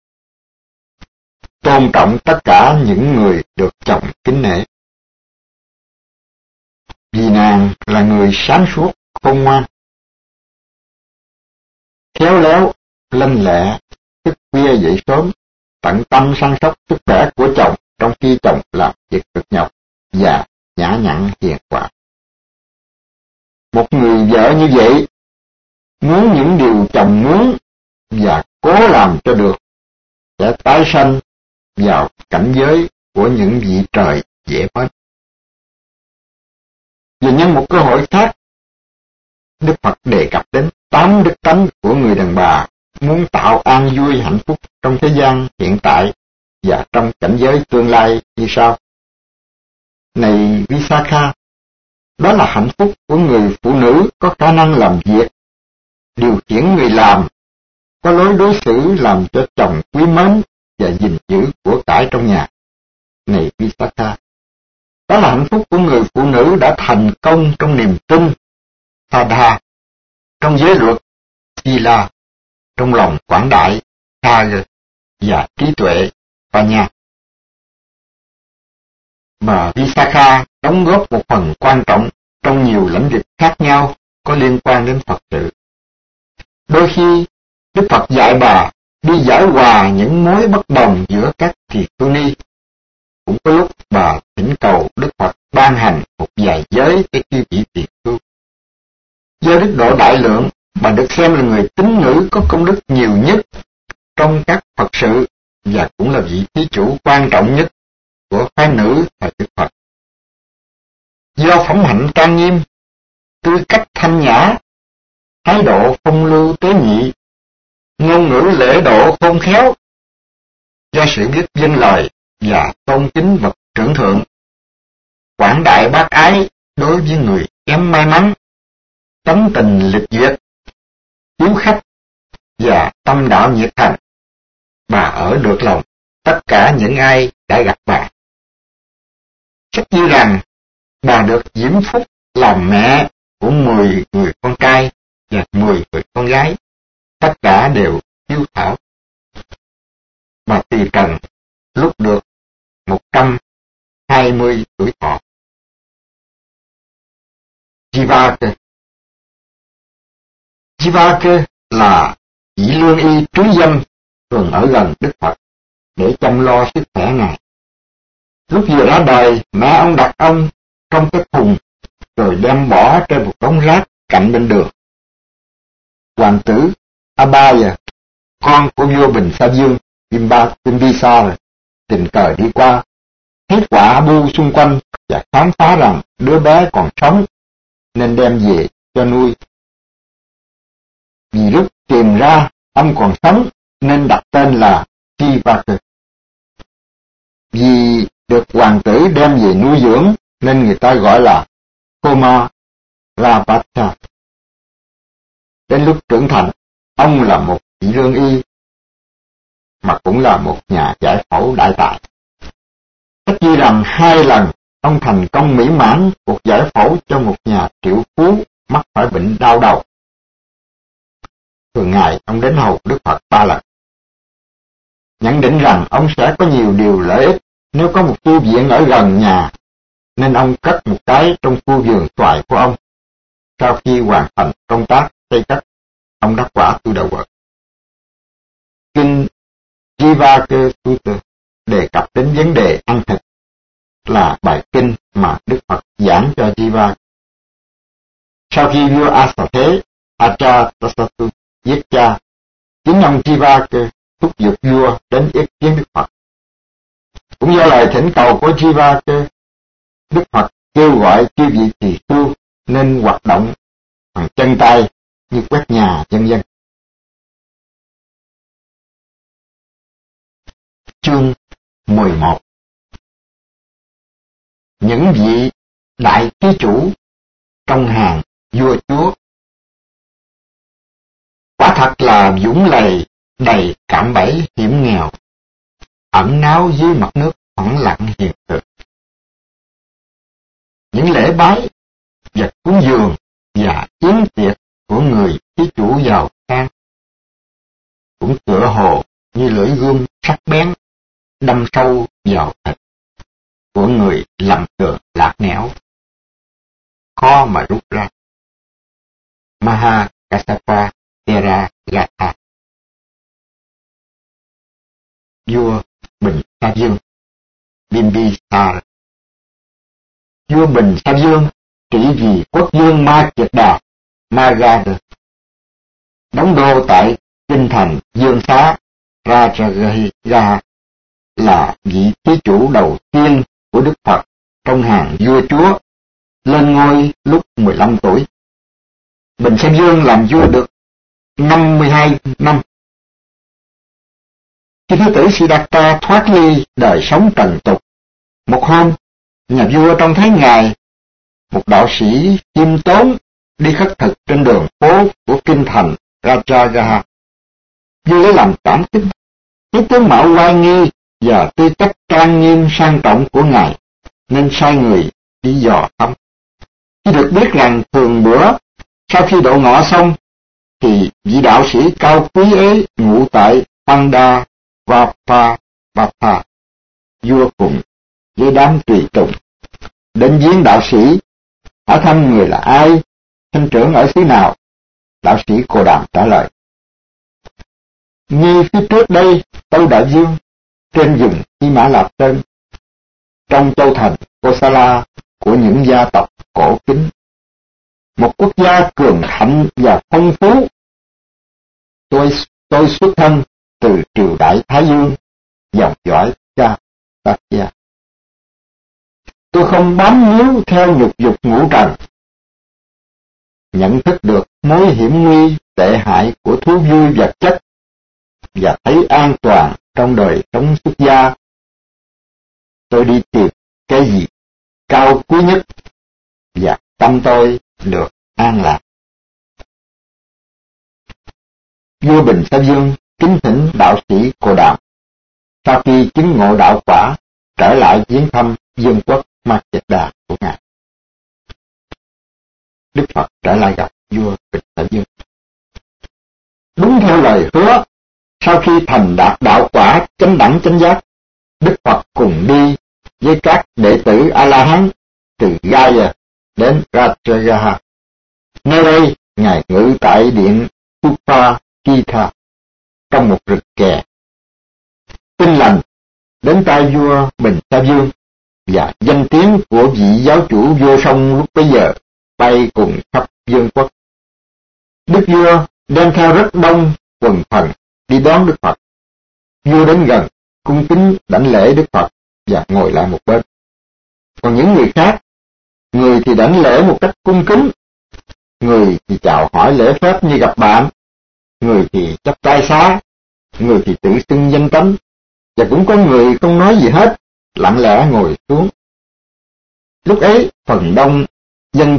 Tôn trọng tất cả những người được chồng kính nể. Vì nàng là người sáng suốt, khôn ngoan, khéo léo, lanh lẹ, thức khuya dậy sớm, tận tâm săn sóc sức khỏe của chồng trong khi chồng làm việc cực nhọc và nhã nhặn hiền hòa. Một người vợ như vậy muốn những điều chồng muốn và cố làm cho được sẽ tái sanh vào cảnh giới của những vị trời dễ mến. Và nhân một cơ hội khác, Đức Phật đề cập đến tám đức tánh của người đàn bà muốn tạo an vui hạnh phúc trong thế gian hiện tại và trong cảnh giới tương lai như sau. Này Visakha, đó là hạnh phúc của người phụ nữ có khả năng làm việc, điều khiển người làm, có lối đối xử làm cho chồng quý mến và gìn giữ của cải trong nhà. Này Visakha, đó là hạnh phúc của người phụ nữ đã thành công trong niềm tin, Tadha, trong giới luật, Sila, trong lòng quảng đại, Thaga, và trí tuệ, Panya. Bà Visakha đóng góp một phần quan trọng trong nhiều lĩnh vực khác nhau có liên quan đến Phật sự. Đôi khi, Đức Phật dạy bà đi giải hòa những mối bất đồng giữa các tỳ khưu ni. Cũng có lúc bà thỉnh cầu Đức Phật ban hành một vài giới cho chư vị tỳ khưu. Do đức độ đại lượng, bà được xem là người tín nữ có công đức nhiều nhất trong các Phật sự và cũng là vị thí chủ quan trọng nhất của phái nữ thời Đức Phật. Do phẩm hạnh trang nghiêm, tư cách thanh nhã, thái độ phong lưu tế nhị, ngôn ngữ lễ độ khôn khéo, do sự biết vâng lời và tôn kính bậc trưởng thượng, quảng đại bác ái đối với người kém may mắn, tánh tình lịch duyệt, hiếu khách và tâm đạo nhiệt thành, bà ở được lòng tất cả những ai đã gặp bà. Sách ghi rằng bà được diễm phúc làm mẹ của mười người con trai và mười người con gái, tất cả đều hiếu thảo. Bà tỳ trần lúc được một trăm hai mươi tuổi thọ. Jivaka Jivaka là vị lương y trứ danh thường ở gần Đức Phật để chăm lo sức khỏe Ngài. Lúc vừa ra đời, mẹ ông đặt ông trong cái thùng rồi đem bỏ trên một đống rác cạnh bên đường. Hoàng tử Abhaya, con của vua Bình Sa Dương Bimbisara, tình cờ đi qua, thấy quả bu xung quanh và khám phá rằng đứa bé còn sống nên đem về cho nuôi. Vì lúc tìm ra ông còn sống nên đặt tên là Jivaka. Vì được hoàng tử đem về nuôi dưỡng nên người ta gọi là Koma Rabata. Đến lúc trưởng thành, ông là một vị lương y, mà cũng là một nhà giải phẫu đại tài. Tất nhiên rằng hai lần ông thành công mỹ mãn cuộc giải phẫu cho một nhà triệu phú mắc phải bệnh đau đầu. Thường ngày ông đến hầu Đức Phật ba lần. Nhận định rằng ông sẽ có nhiều điều lợi ích nếu có một tu viện ở gần nhà, nên ông cất một cái trong khu vườn xoài của ông. Sau khi hoàn thành công tác xây cất, ông đắc quả tu đà quật. Kinh Jivaka Sutta đề cập đến vấn đề ăn thịt, là bài kinh mà Đức Phật giảng cho Jiva. Sau khi vua Asa Thế Ajatasattu giết cha, chính ông Jivaka thúc giục vua đến ý kiến Đức Phật. Cũng do lời thỉnh cầu của Jivaka, Đức Phật kêu gọi chư vị tỳ khưu nên hoạt động bằng chân tay như quét nhà vân vân. Chương mười một. Những vị đại ký chủ trong hàng vua chúa. Quả thật là dũng lầy đầy cạm bẫy hiểm nghèo, ẩn náu dưới mặt nước phẳng lặng hiền thực. Những lễ bái, vật cúng dường và yến tiệc của người ký chủ giàu sang cũng tựa hồ như lưỡi gươm sắc bén đâm sâu vào thịt của người lầm thường lạc nẻo, khó mà rút ra. Maha Kassapa Thera Gatha. Vua Bình Sa Dương Bimbisara. Vua Bình Sa Dương trị vì quốc vương Ma Kiệt Đà Magadha, đóng đô tại kinh thành Dương Xá Rajagaha, là vị thí chủ đầu tiên của Đức Phật trong hàng vua chúa, lên ngôi lúc mười lăm tuổi. Bình Sa Dương làm vua được năm mươi hai năm. Khi Thứ tử Siddhartha thoát ly đời sống trần tục, một hôm, nhà vua trông thấy ngài, một đạo sĩ khiêm tốn, đi khất thực trên đường phố của kinh thành Rajagaha. Vua lấy làm cảm kích, thấy tướng mạo oai nghi và tư cách trang nghiêm sang trọng của ngài, nên sai người đi dò thăm. Khi được biết rằng thường bữa sau khi độ ngọ xong, thì vị đạo sĩ cao quý ấy ngụ tại Panda Vapavata. Vua cùng với đám tùy tùng đến viếng đạo sĩ, hỏi thăm người là ai, sinh trưởng ở xứ nào. Đạo sĩ Cô Đàm trả lời: như phía trước đây, Tâu Đại Dương trên vùng Hy Mã Lạp Sơn, trong châu thành Kosala của những gia tộc cổ kính, một quốc gia cường thịnh và phong phú. Tôi tôi xuất thân từ triều đại Thái Dương, dòng dõi cha Satya. Tôi không bám níu theo nhục dục ngũ trần, nhận thức được mối hiểm nguy tệ hại của thú vui vật chất và thấy an toàn trong đời sống xuất gia. Tôi đi tìm cái gì cao quý nhất và tâm tôi được an lạc. Vua Bình Sa Dương kính thỉnh đạo sĩ Cô Đàm, sau khi chứng ngộ đạo quả, trở lại viếng thăm vương quốc Ma Kiệt Đà của ngài. Đức Phật trở lại gặp vua Bình Sa Dương. Đúng theo lời hứa, sau khi thành đạt đạo quả chánh đẳng chánh giác, Đức Phật cùng đi với các đệ tử A-la-hán từ Gaya đến Rajagaha. Nơi đây, ngài ngự tại điện Upakitha trong một rừng kè. Tin lành đến tai vua Bình Sa Dương và danh tiếng của vị giáo chủ vô song lúc bấy giờ bay cùng khắp vương quốc. Đức vua đem theo rất đông quần thần đi đón Đức Phật. Vua đến gần, cung kính đảnh lễ Đức Phật và ngồi lại một bên. Còn những người khác, người thì đảnh lễ một cách cung kính, người thì chào hỏi lễ phép như gặp bạn, người thì chắp tay xá, người thì tự xưng danh tánh, và cũng có người không nói gì hết, lặng lẽ ngồi xuống. Lúc ấy, phần đông dân chúng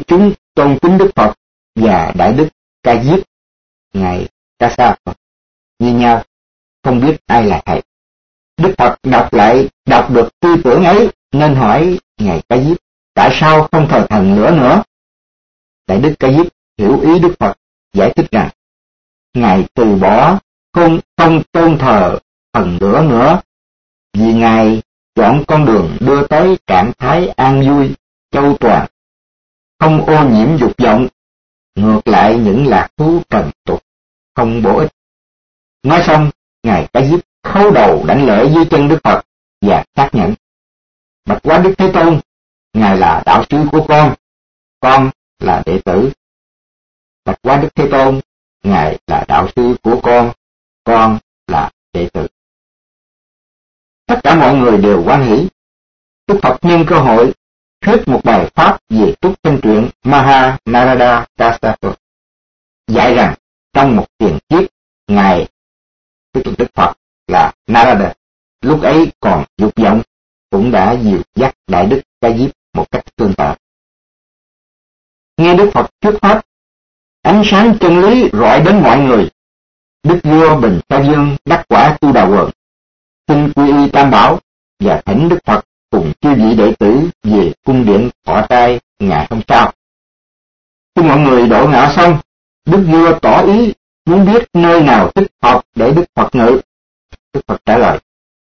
tôn kính Đức Phật và Đại Đức Ca Diếp, ngài Ca Sa Phật như nhau, không biết ai là thầy. Đức Phật đọc lại đọc được tư tưởng ấy nên hỏi ngài Ca Diếp tại sao không thờ thần nữa nữa. Đại Đức Ca Diếp hiểu ý Đức Phật, giải thích rằng ngài từ bỏ không không tôn thờ thần nữa nữa vì ngài chọn con đường đưa tới trạng thái an vui châu toàn, không ô nhiễm dục vọng, ngược lại những lạc thú trần tục không bổ ích. Nói xong, ngài Ca Diếp khấu đầu đảnh lễ dưới chân Đức Phật và xác nhận: bạch quá Đức Thế Tôn, ngài là đạo sư của con, con là đệ tử. Bạch quá Đức Thế Tôn, ngài là đạo sư của con, con là đệ tử. Tất cả mọi người đều hoan hỷ. Đức Phật nhân cơ hội thuyết một bài pháp về túc chân truyện Maha Narada Kassapa, dạy rằng trong một tiền kiếp, ngài tức là Đức Phật là Narada, lúc ấy còn dục vọng, cũng đã dìu dắt Đại Đức Ca Diếp một cách tương tự. Nghe Đức Phật thuyết pháp, ánh sáng chân lý rọi đến mọi người. Đức vua Bình Sa Dương đắc quả Tu Đà Quần, xin quy y Tam Bảo và thỉnh Đức Phật cùng chư vị đệ tử về cung điện thọ trai ngày hôm sau. Khi mọi người đổ ngã xong, Đức vua tỏ ý muốn biết nơi nào thích hợp để Đức Phật ngự. Đức Phật trả lời: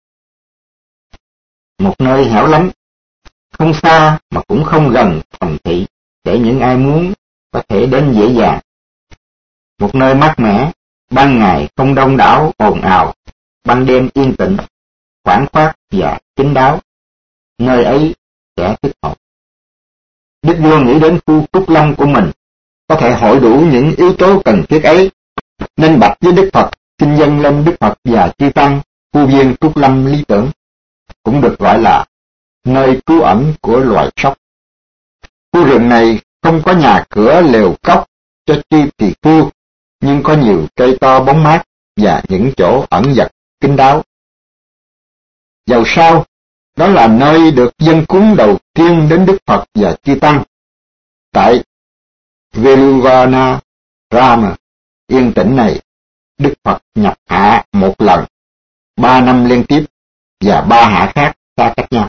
một nơi hẻo lánh, không xa mà cũng không gần thành thị, để những ai muốn có thể đến dễ dàng. Một nơi mát mẻ, ban ngày không đông đảo ồn ào, ban đêm yên tĩnh, khoáng khoát và kín đáo. Nơi ấy sẽ thích hợp. Đức vua nghĩ đến khu Trúc Lâm của mình có thể hội đủ những yếu tố cần thiết ấy, nên bạch với Đức Phật xin dâng lên Đức Phật và chư tăng khu viên Trúc Lâm lý tưởng, cũng được gọi là nơi trú ẩn của loài sóc. Khu rừng này không có nhà cửa lều cốc cho chư tỳ khưu, nhưng có nhiều cây to bóng mát và những chỗ ẩn giật kín đáo. Dầu sao, đó là nơi được dâng cúng đầu tiên đến Đức Phật và chư tăng. Tại Veluvana Rama, yên tĩnh này, Đức Phật nhập hạ một lần, ba năm liên tiếp, và ba hạ khác xa cách nhau.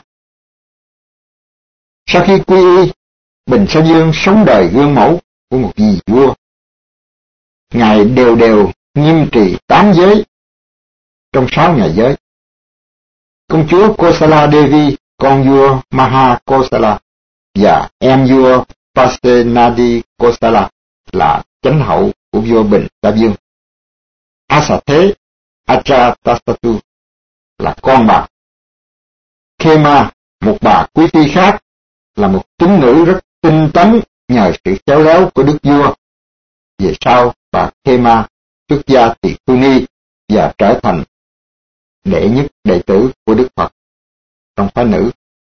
Sau khi quy y, Bình Sa Dương sống đời gương mẫu của một vị vua. Ngài đều đều nghiêm trì tám giới trong sáu ngày giới. Công chúa Kosala Devi, con vua Maha Kosala, và em vua Pasenadi Kosala là chánh hậu của vua Bình Sa Dương. Asa Thế Ajatasattu là con bà. Khema, một bà quý phi khác, là một tín nữ rất tinh tấn nhờ sự khéo léo của đức vua. Về sau, bà Khema xuất gia tỳ khưu ni và trở thành đệ nhất đệ tử của Đức Phật trong phái nữ.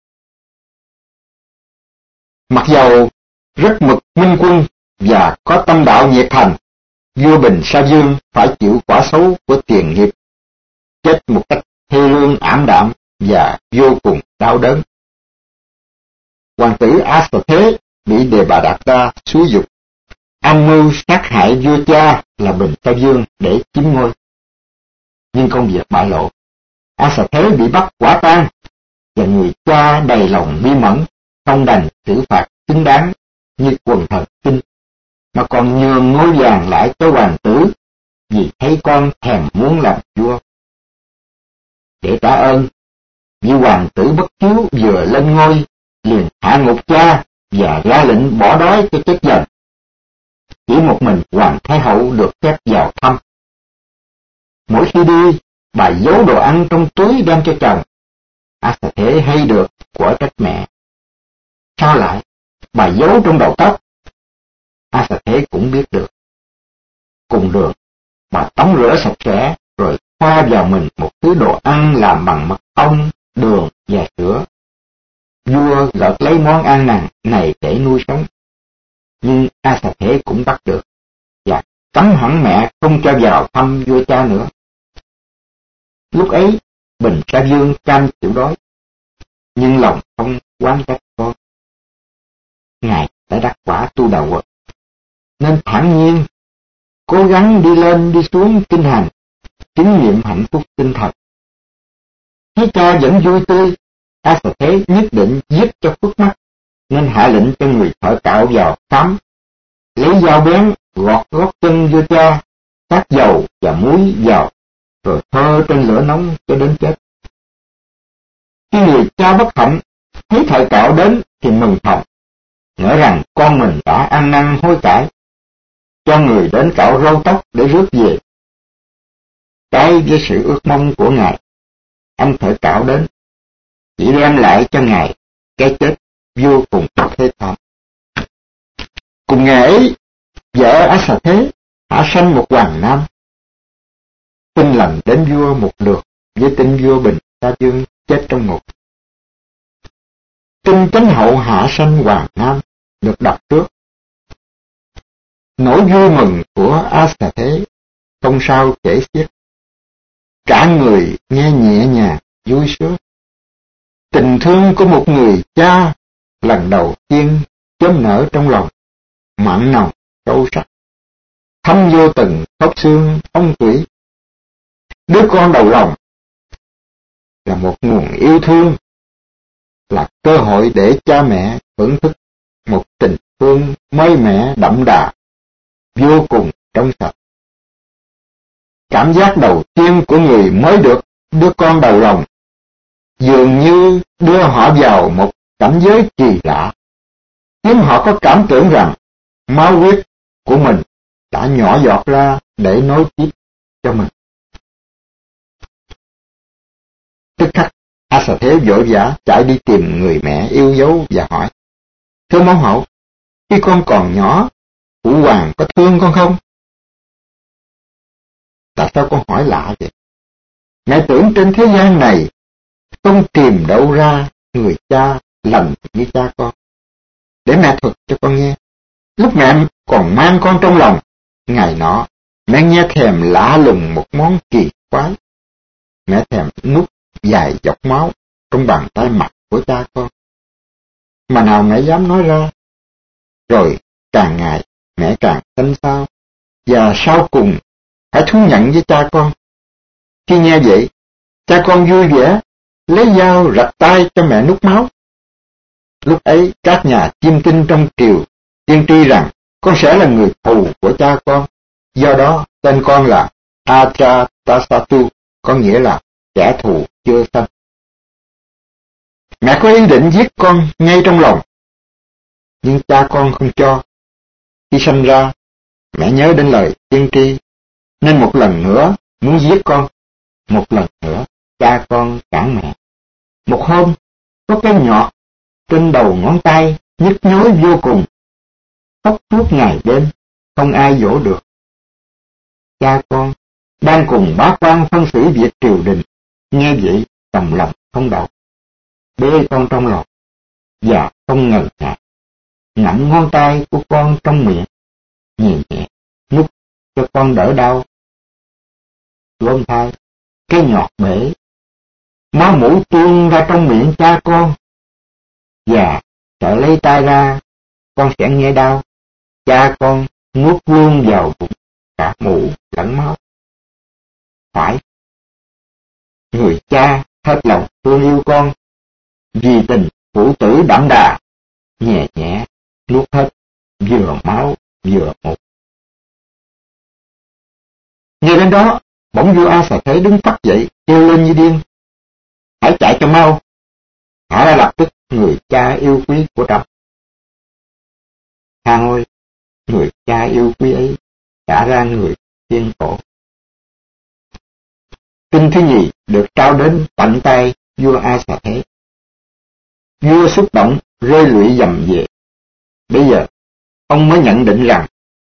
Mặc dầu rất mực minh quân và có tâm đạo nhiệt thành, vua Bình Sa Dương phải chịu quả xấu của tiền nghiệp, chết một cách thê lương ảm đạm và vô cùng đau đớn. Hoàng tử Asa Thế bị Đề Bà Đạt Đa xúi giục âm mưu sát hại vua cha là Bình Sa Dương để chiếm ngôi. Nhưng công việc bại lộ, Asa Thế bị bắt quả tang, và người cha đầy lòng bi mẫn, không đành xử phạt xứng đáng như quần thần kinh, mà còn nhường ngôi vàng lại cho hoàng tử vì thấy con thèm muốn làm vua. Để trả ơn, vị hoàng tử bất hiếu vừa lên ngôi liền hạ ngục cha và ra lệnh bỏ đói cho chết dần. Chỉ một mình hoàng thái hậu được phép vào thăm. Mỗi khi đi, bà giấu đồ ăn trong túi đem cho chồng. Asa Thế hay được của trách mẹ. Sao lại bà giấu trong đầu tóc? Asa Thế cũng biết được. Cùng đường, bà tắm rửa sạch sẽ rồi thoa vào mình một thứ đồ ăn làm bằng mật ong, đường và sữa. Vua gợt lấy món ăn này, này để nuôi sống. Nhưng Asa Thế cũng bắt được, và cấm hẳn mẹ không cho vào thăm vua cha nữa. Lúc ấy, Bình Sa Dương cam chịu đói, nhưng lòng không oán trách con. Ngài đã đắc quả tu đạo Phật, nên thản nhiên cố gắng đi lên đi xuống kinh hành, chứng nghiệm hạnh phúc tinh thần. Thấy cha vẫn vui tươi, A Xà Thế nhất định giết cho khuất mắt, nên hạ lệnh cho người thợ cạo vào khám, lấy dao bén gọt gót chân vô cha, sát dầu và muối vào, rồi thơ trên lửa nóng cho đến chết. Khi người cha bất hạnh thấy thợ cạo đến thì mừng thầm, ngỡ rằng con mình đã ăn năn hối cải, cho người đến cạo râu tóc để rước về. Trái với sự ước mong của ngài, anh thợ cạo đến chỉ đem lại cho ngài cái chết vô cùng thê thảm. Cùng ngày ấy, vợ A Xà Thế hạ sanh một hoàng nam. Tin lành đến vua một lượt với tin vua Bình Sa Dương chết trong ngục. Tin chánh hậu hạ sanh hoàng nam được đọc trước. Nỗi vui mừng của A Xà Thế không sao kể xiết, cả người nghe nhẹ nhàng vui sướng. Tình thương của một người cha lần đầu tiên chớm nở trong lòng, mặn nồng sâu sắc, thấm vô từng khớp xương phong thủy. Đứa con đầu lòng là một nguồn yêu thương, là cơ hội để cha mẹ thưởng thức một tình thương mới mẻ đậm đà, vô cùng trong sạch. Cảm giác đầu tiên của người mới được đứa con đầu lòng dường như đưa họ vào một cảnh giới kỳ lạ, khiến họ có cảm tưởng rằng máu huyết của mình đã nhỏ giọt ra để nối tiếp cho mình. Tức khắc, A Xà Thế vội vã chạy đi tìm người mẹ yêu dấu và hỏi: Thưa mẫu hậu, khi con còn nhỏ, phụ hoàng có thương con không? Tại sao con hỏi lạ vậy? Mẹ tưởng trên thế gian này không tìm đâu ra người cha lành như cha con. Để mẹ thuật cho con nghe. Lúc mẹ còn mang con trong lòng, ngày nọ mẹ nghe thèm lạ lùng một món kỳ quái. Mẹ thèm nuốt vài giọt máu trong bàn tay mặt của cha con, mà nào mẹ dám nói ra. Rồi càng ngày mẹ càng xanh xao, và sau cùng phải thú nhận với cha con. Khi nghe vậy, cha con vui vẻ lấy dao rạch tay cho mẹ nuốt máu. Lúc ấy các nhà chiêm tinh trong triều tiên tri rằng con sẽ là người thù của cha con, do đó tên con là Ajatasattu, có nghĩa là kẻ thù chưa sanh. Mẹ có ý định giết con ngay trong lòng, nhưng cha con không cho. Khi sanh ra, mẹ nhớ đến lời tiên tri, nên một lần nữa muốn giết con. Một lần nữa cha con cản mẹ. Một hôm, có cái nhọt trên đầu ngón tay nhức nhối vô cùng, khóc suốt ngày đêm, không ai dỗ được. Cha con đang cùng bá quan phân xử việc triều đình, nghe vậy đồng lòng không đậu, bế con trong lòng và không ngần ngại ngậm ngón tay của con trong miệng, nhẹ nhẹ nuốt cho con đỡ đau. Ôm thai, cái nhọt bể, máu mũi tuôn ra trong miệng cha con, và sợ lấy tay ra con sẽ nghe đau. Cha con nuốt luôn vào bụng cả mũ lẫn máu. Phải, người cha hết lòng thương yêu con, vì tình phụ tử đậm đà, nhẹ nhẹ nuốt hết vừa máu vừa mục. Nghe đến đó, bỗng vua A Xà Thế đứng phắt dậy, kêu lên như điên: Hãy chạy cho mau! Thả ra lập tức người cha yêu quý của trẫm. Thang ơi, người cha yêu quý ấy trả ra người thiên cổ. Tin thứ nhì được trao đến tận tay vua A Xà Thế. Vua xúc động rơi lụy dầm về. Bây giờ ông mới nhận định rằng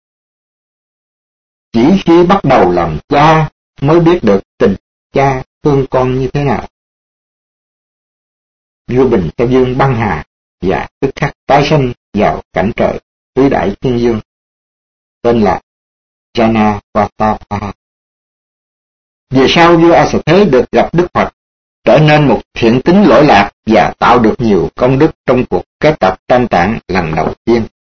chỉ khi bắt đầu làm cha mới biết được tình cha thương con như thế nào. Vua Bình Sa Dương băng hà và tức khắc tái sanh vào cảnh trời tứ đại thiên dương, tên là Janavatapa. Về sau vua A Xà Thế được gặp Đức Phật, trở nên một thiện tín lỗi lạc và tạo được nhiều công đức trong cuộc kết tập tam tạng lần đầu tiên.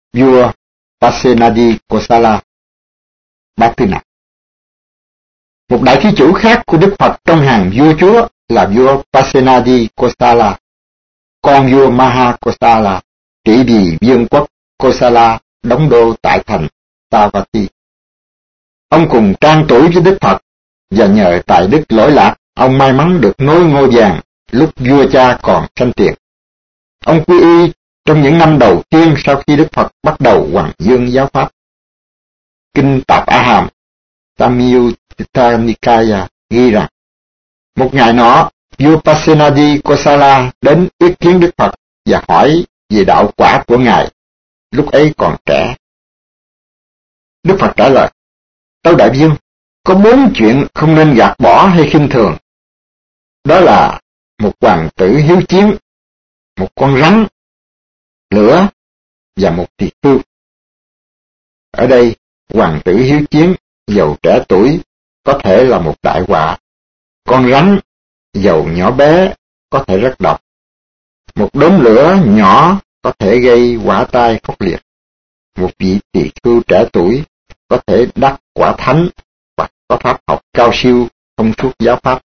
vua Pasenadi Kosala. Bát Tư Nặc. Một đại thí chủ khác của Đức Phật trong hàng vua chúa là vua Pasenadi Kosala, con vua Maha Kosala, trị vì vương quốc Kosala đóng đô tại thành Savatthi. Ông cùng trang tuổi với Đức Phật, và nhờ tài đức lỗi lạc, ông may mắn được nối ngôi vàng lúc vua cha còn sanh tiền. Ông quy y trong những năm đầu tiên sau khi Đức Phật bắt đầu hoằng dương giáo pháp. Kinh Tạp A Hàm Samyutta Nikaya ghi rằng, một ngày nọ, vua Pasenadi Kosala đến ý kiến Đức Phật và hỏi về đạo quả của Ngài, lúc ấy còn trẻ. Đức Phật trả lời, tâu đại vương, có bốn chuyện không nên gạt bỏ hay khinh thường. Đó là một hoàng tử hiếu chiến, một con rắn, lửa và một tỳ khưu. Ở đây, hoàng tử hiếu chiến dầu trẻ tuổi có thể là một đại họa, con rắn dầu nhỏ bé có thể rất độc, một đốm lửa nhỏ có thể gây hỏa tai khốc liệt, một vị tỳ khưu trẻ tuổi có thể đắc quả thánh hoặc có pháp học cao siêu thông suốt giáo pháp.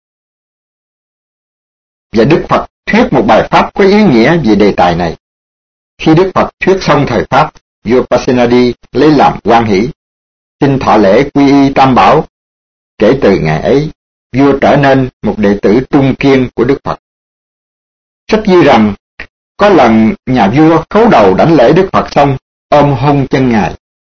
Và Đức Phật thuyết một bài pháp có ý nghĩa về đề tài này. Khi Đức Phật thuyết xong thời pháp, vua Pasenadi lấy làm hoan hỷ, xin thọ lễ quy y Tam Bảo. Kể từ ngày ấy, vua trở nên một đệ tử trung kiên của Đức Phật. Sách ghi rằng, có lần nhà vua khấu đầu đảnh lễ Đức Phật xong, ôm hôn chân Ngài.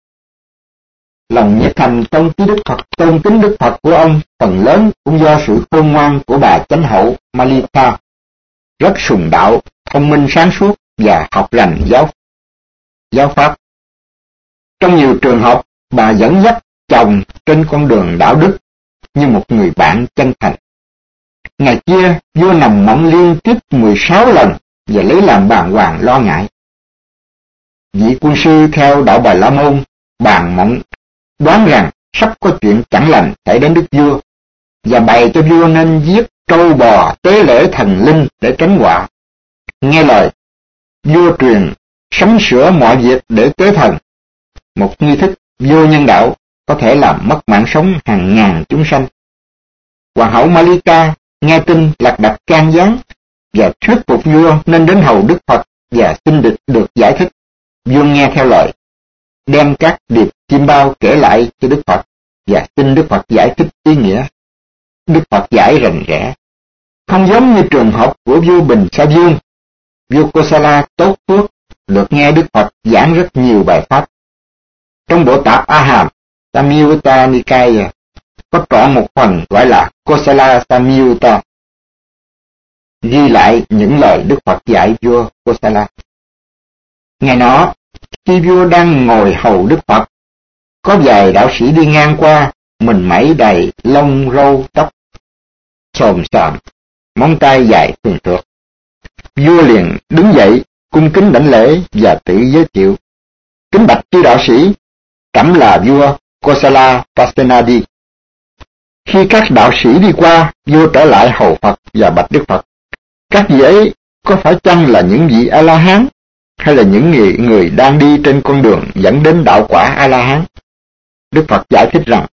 Lòng nhiệt thành trong chí Đức Phật tôn kính Đức Phật của ông phần lớn cũng do sự khôn ngoan của bà chánh hậu Malita, rất sùng đạo, thông minh sáng suốt và học rành giáo giáo pháp. Trong nhiều trường hợp, bà dẫn dắt chồng trên con đường đạo đức như một người bạn chân thành. Ngày kia, vua nằm mộng liên tiếp mười sáu lần và lấy làm bàng hoàng lo ngại. Vị quân sư theo đạo Bà La Môn bàn mộng đoán rằng sắp có chuyện chẳng lành xảy đến đức vua, và bày cho vua nên giết trâu bò tế lễ thần linh để tránh họa. Nghe lời, vua truyền sắm sửa mọi việc để tế thần, một nghi thức vô nhân đạo có thể làm mất mạng sống hàng ngàn chúng sanh. Hoàng hậu Malika nghe tin lạc đặt can gián và thuyết phục vua nên đến hầu Đức Phật và xin được, được giải thích. Vua nghe theo lời, đem các điệp chim bao kể lại cho Đức Phật và xin Đức Phật giải thích ý nghĩa. Đức Phật giải rành rẽ, không giống như trường hợp của vua Bình Sa Vương. Vua Kosala tốt phước được nghe Đức Phật giảng rất nhiều bài pháp. Trong bộ tạp A Hàm Samyutta Nikaya có trọn một phần gọi là Kosala Samyutta, ghi lại những lời Đức Phật dạy vua Kosala. Ngày nọ, khi vua đang ngồi hầu Đức Phật, có vài đạo sĩ đi ngang qua, mình mẩy đầy lông râu tóc, xồm xoàm, móng tay dài thường thượt. Vua liền đứng dậy, cung kính đảnh lễ và tự giới thiệu. Kính bạch chư đạo sĩ, trẫm là vua Kosala Pasenadi. Khi các đạo sĩ đi qua, vua trở lại hầu Phật và bạch Đức Phật, các vị ấy có phải chăng là những vị A-la-hán, hay là những người, người đang đi trên con đường dẫn đến đạo quả A-la-hán? Đức Phật giải thích rằng,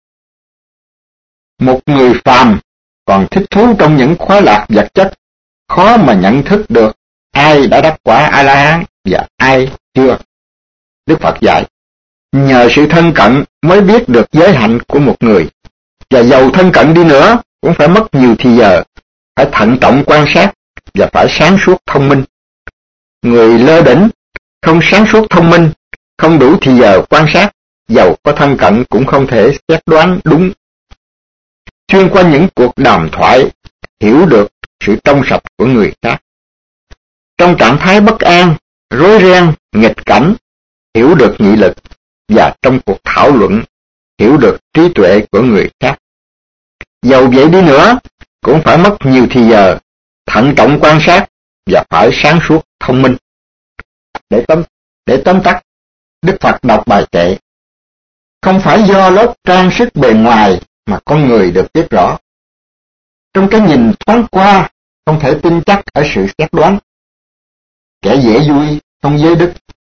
một người phàm còn thích thú trong những khoái lạc vật chất, khó mà nhận thức được ai đã đắc quả A-la-hán và ai chưa. Đức Phật dạy, nhờ sự thân cận mới biết được giới hạnh của một người, và dầu thân cận đi nữa cũng phải mất nhiều thì giờ, phải thận trọng quan sát và phải sáng suốt thông minh. Người lơ đễnh, không sáng suốt thông minh, không đủ thì giờ quan sát, dầu có thân cận cũng không thể xét đoán đúng. Xuyên qua những cuộc đàm thoại, hiểu được sự trong sạch của người khác. Trong trạng thái bất an, rối ren, nghịch cảnh, hiểu được nghị lực, và trong cuộc thảo luận, hiểu được trí tuệ của người khác. Dầu vậy đi nữa, cũng phải mất nhiều thì giờ, thận trọng quan sát, và phải sáng suốt thông minh. Để tóm, để tóm tắt, Đức Phật đọc bài kệ, không phải do lớp trang sức bề ngoài mà con người được biết rõ. Trong cái nhìn thoáng qua, không thể tin chắc ở sự xét đoán. Kẻ dễ vui, không giới đức,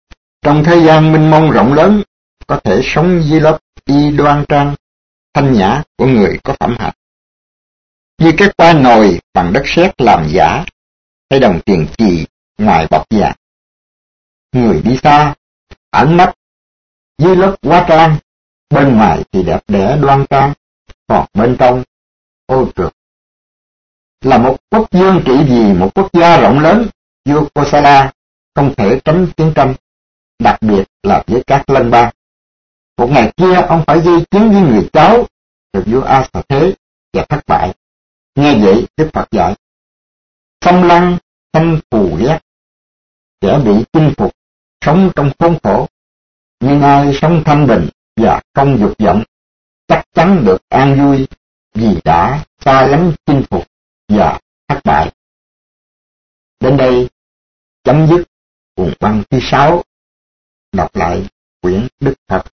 Trong thế gian mênh mông rộng lớn, có thể sống dưới lớp y đoan trang, thanh nhã của người có phẩm hạnh. Như cái qua nồi bằng đất sét làm giả, hay đồng tiền chì ngoài bọc vàng. Người đi xa, ẩn nấp dưới lớp hóa trang, bên ngoài thì đẹp đẽ đoan trang, còn bên trong ô trượt. Là một quốc vương trị vì một quốc gia rộng lớn, vua Kosala không thể tránh chiến tranh, đặc biệt là với các lân bang. Một ngày kia ông phải gây chiến với người cháu từ vua A Xà Thế và thất bại. Nghe vậy Đức Phật dạy: Xâm lăng thanh phù ghét, kẻ bị chinh phục sống trong khốn khổ, nhưng ai sống thanh bình và không dục vọng chắc chắn được an vui, vì đã xa lánh chinh phục và thất bại. Đến đây chấm dứt cuốn băng thứ sáu. Đọc lại quyển Đức Phật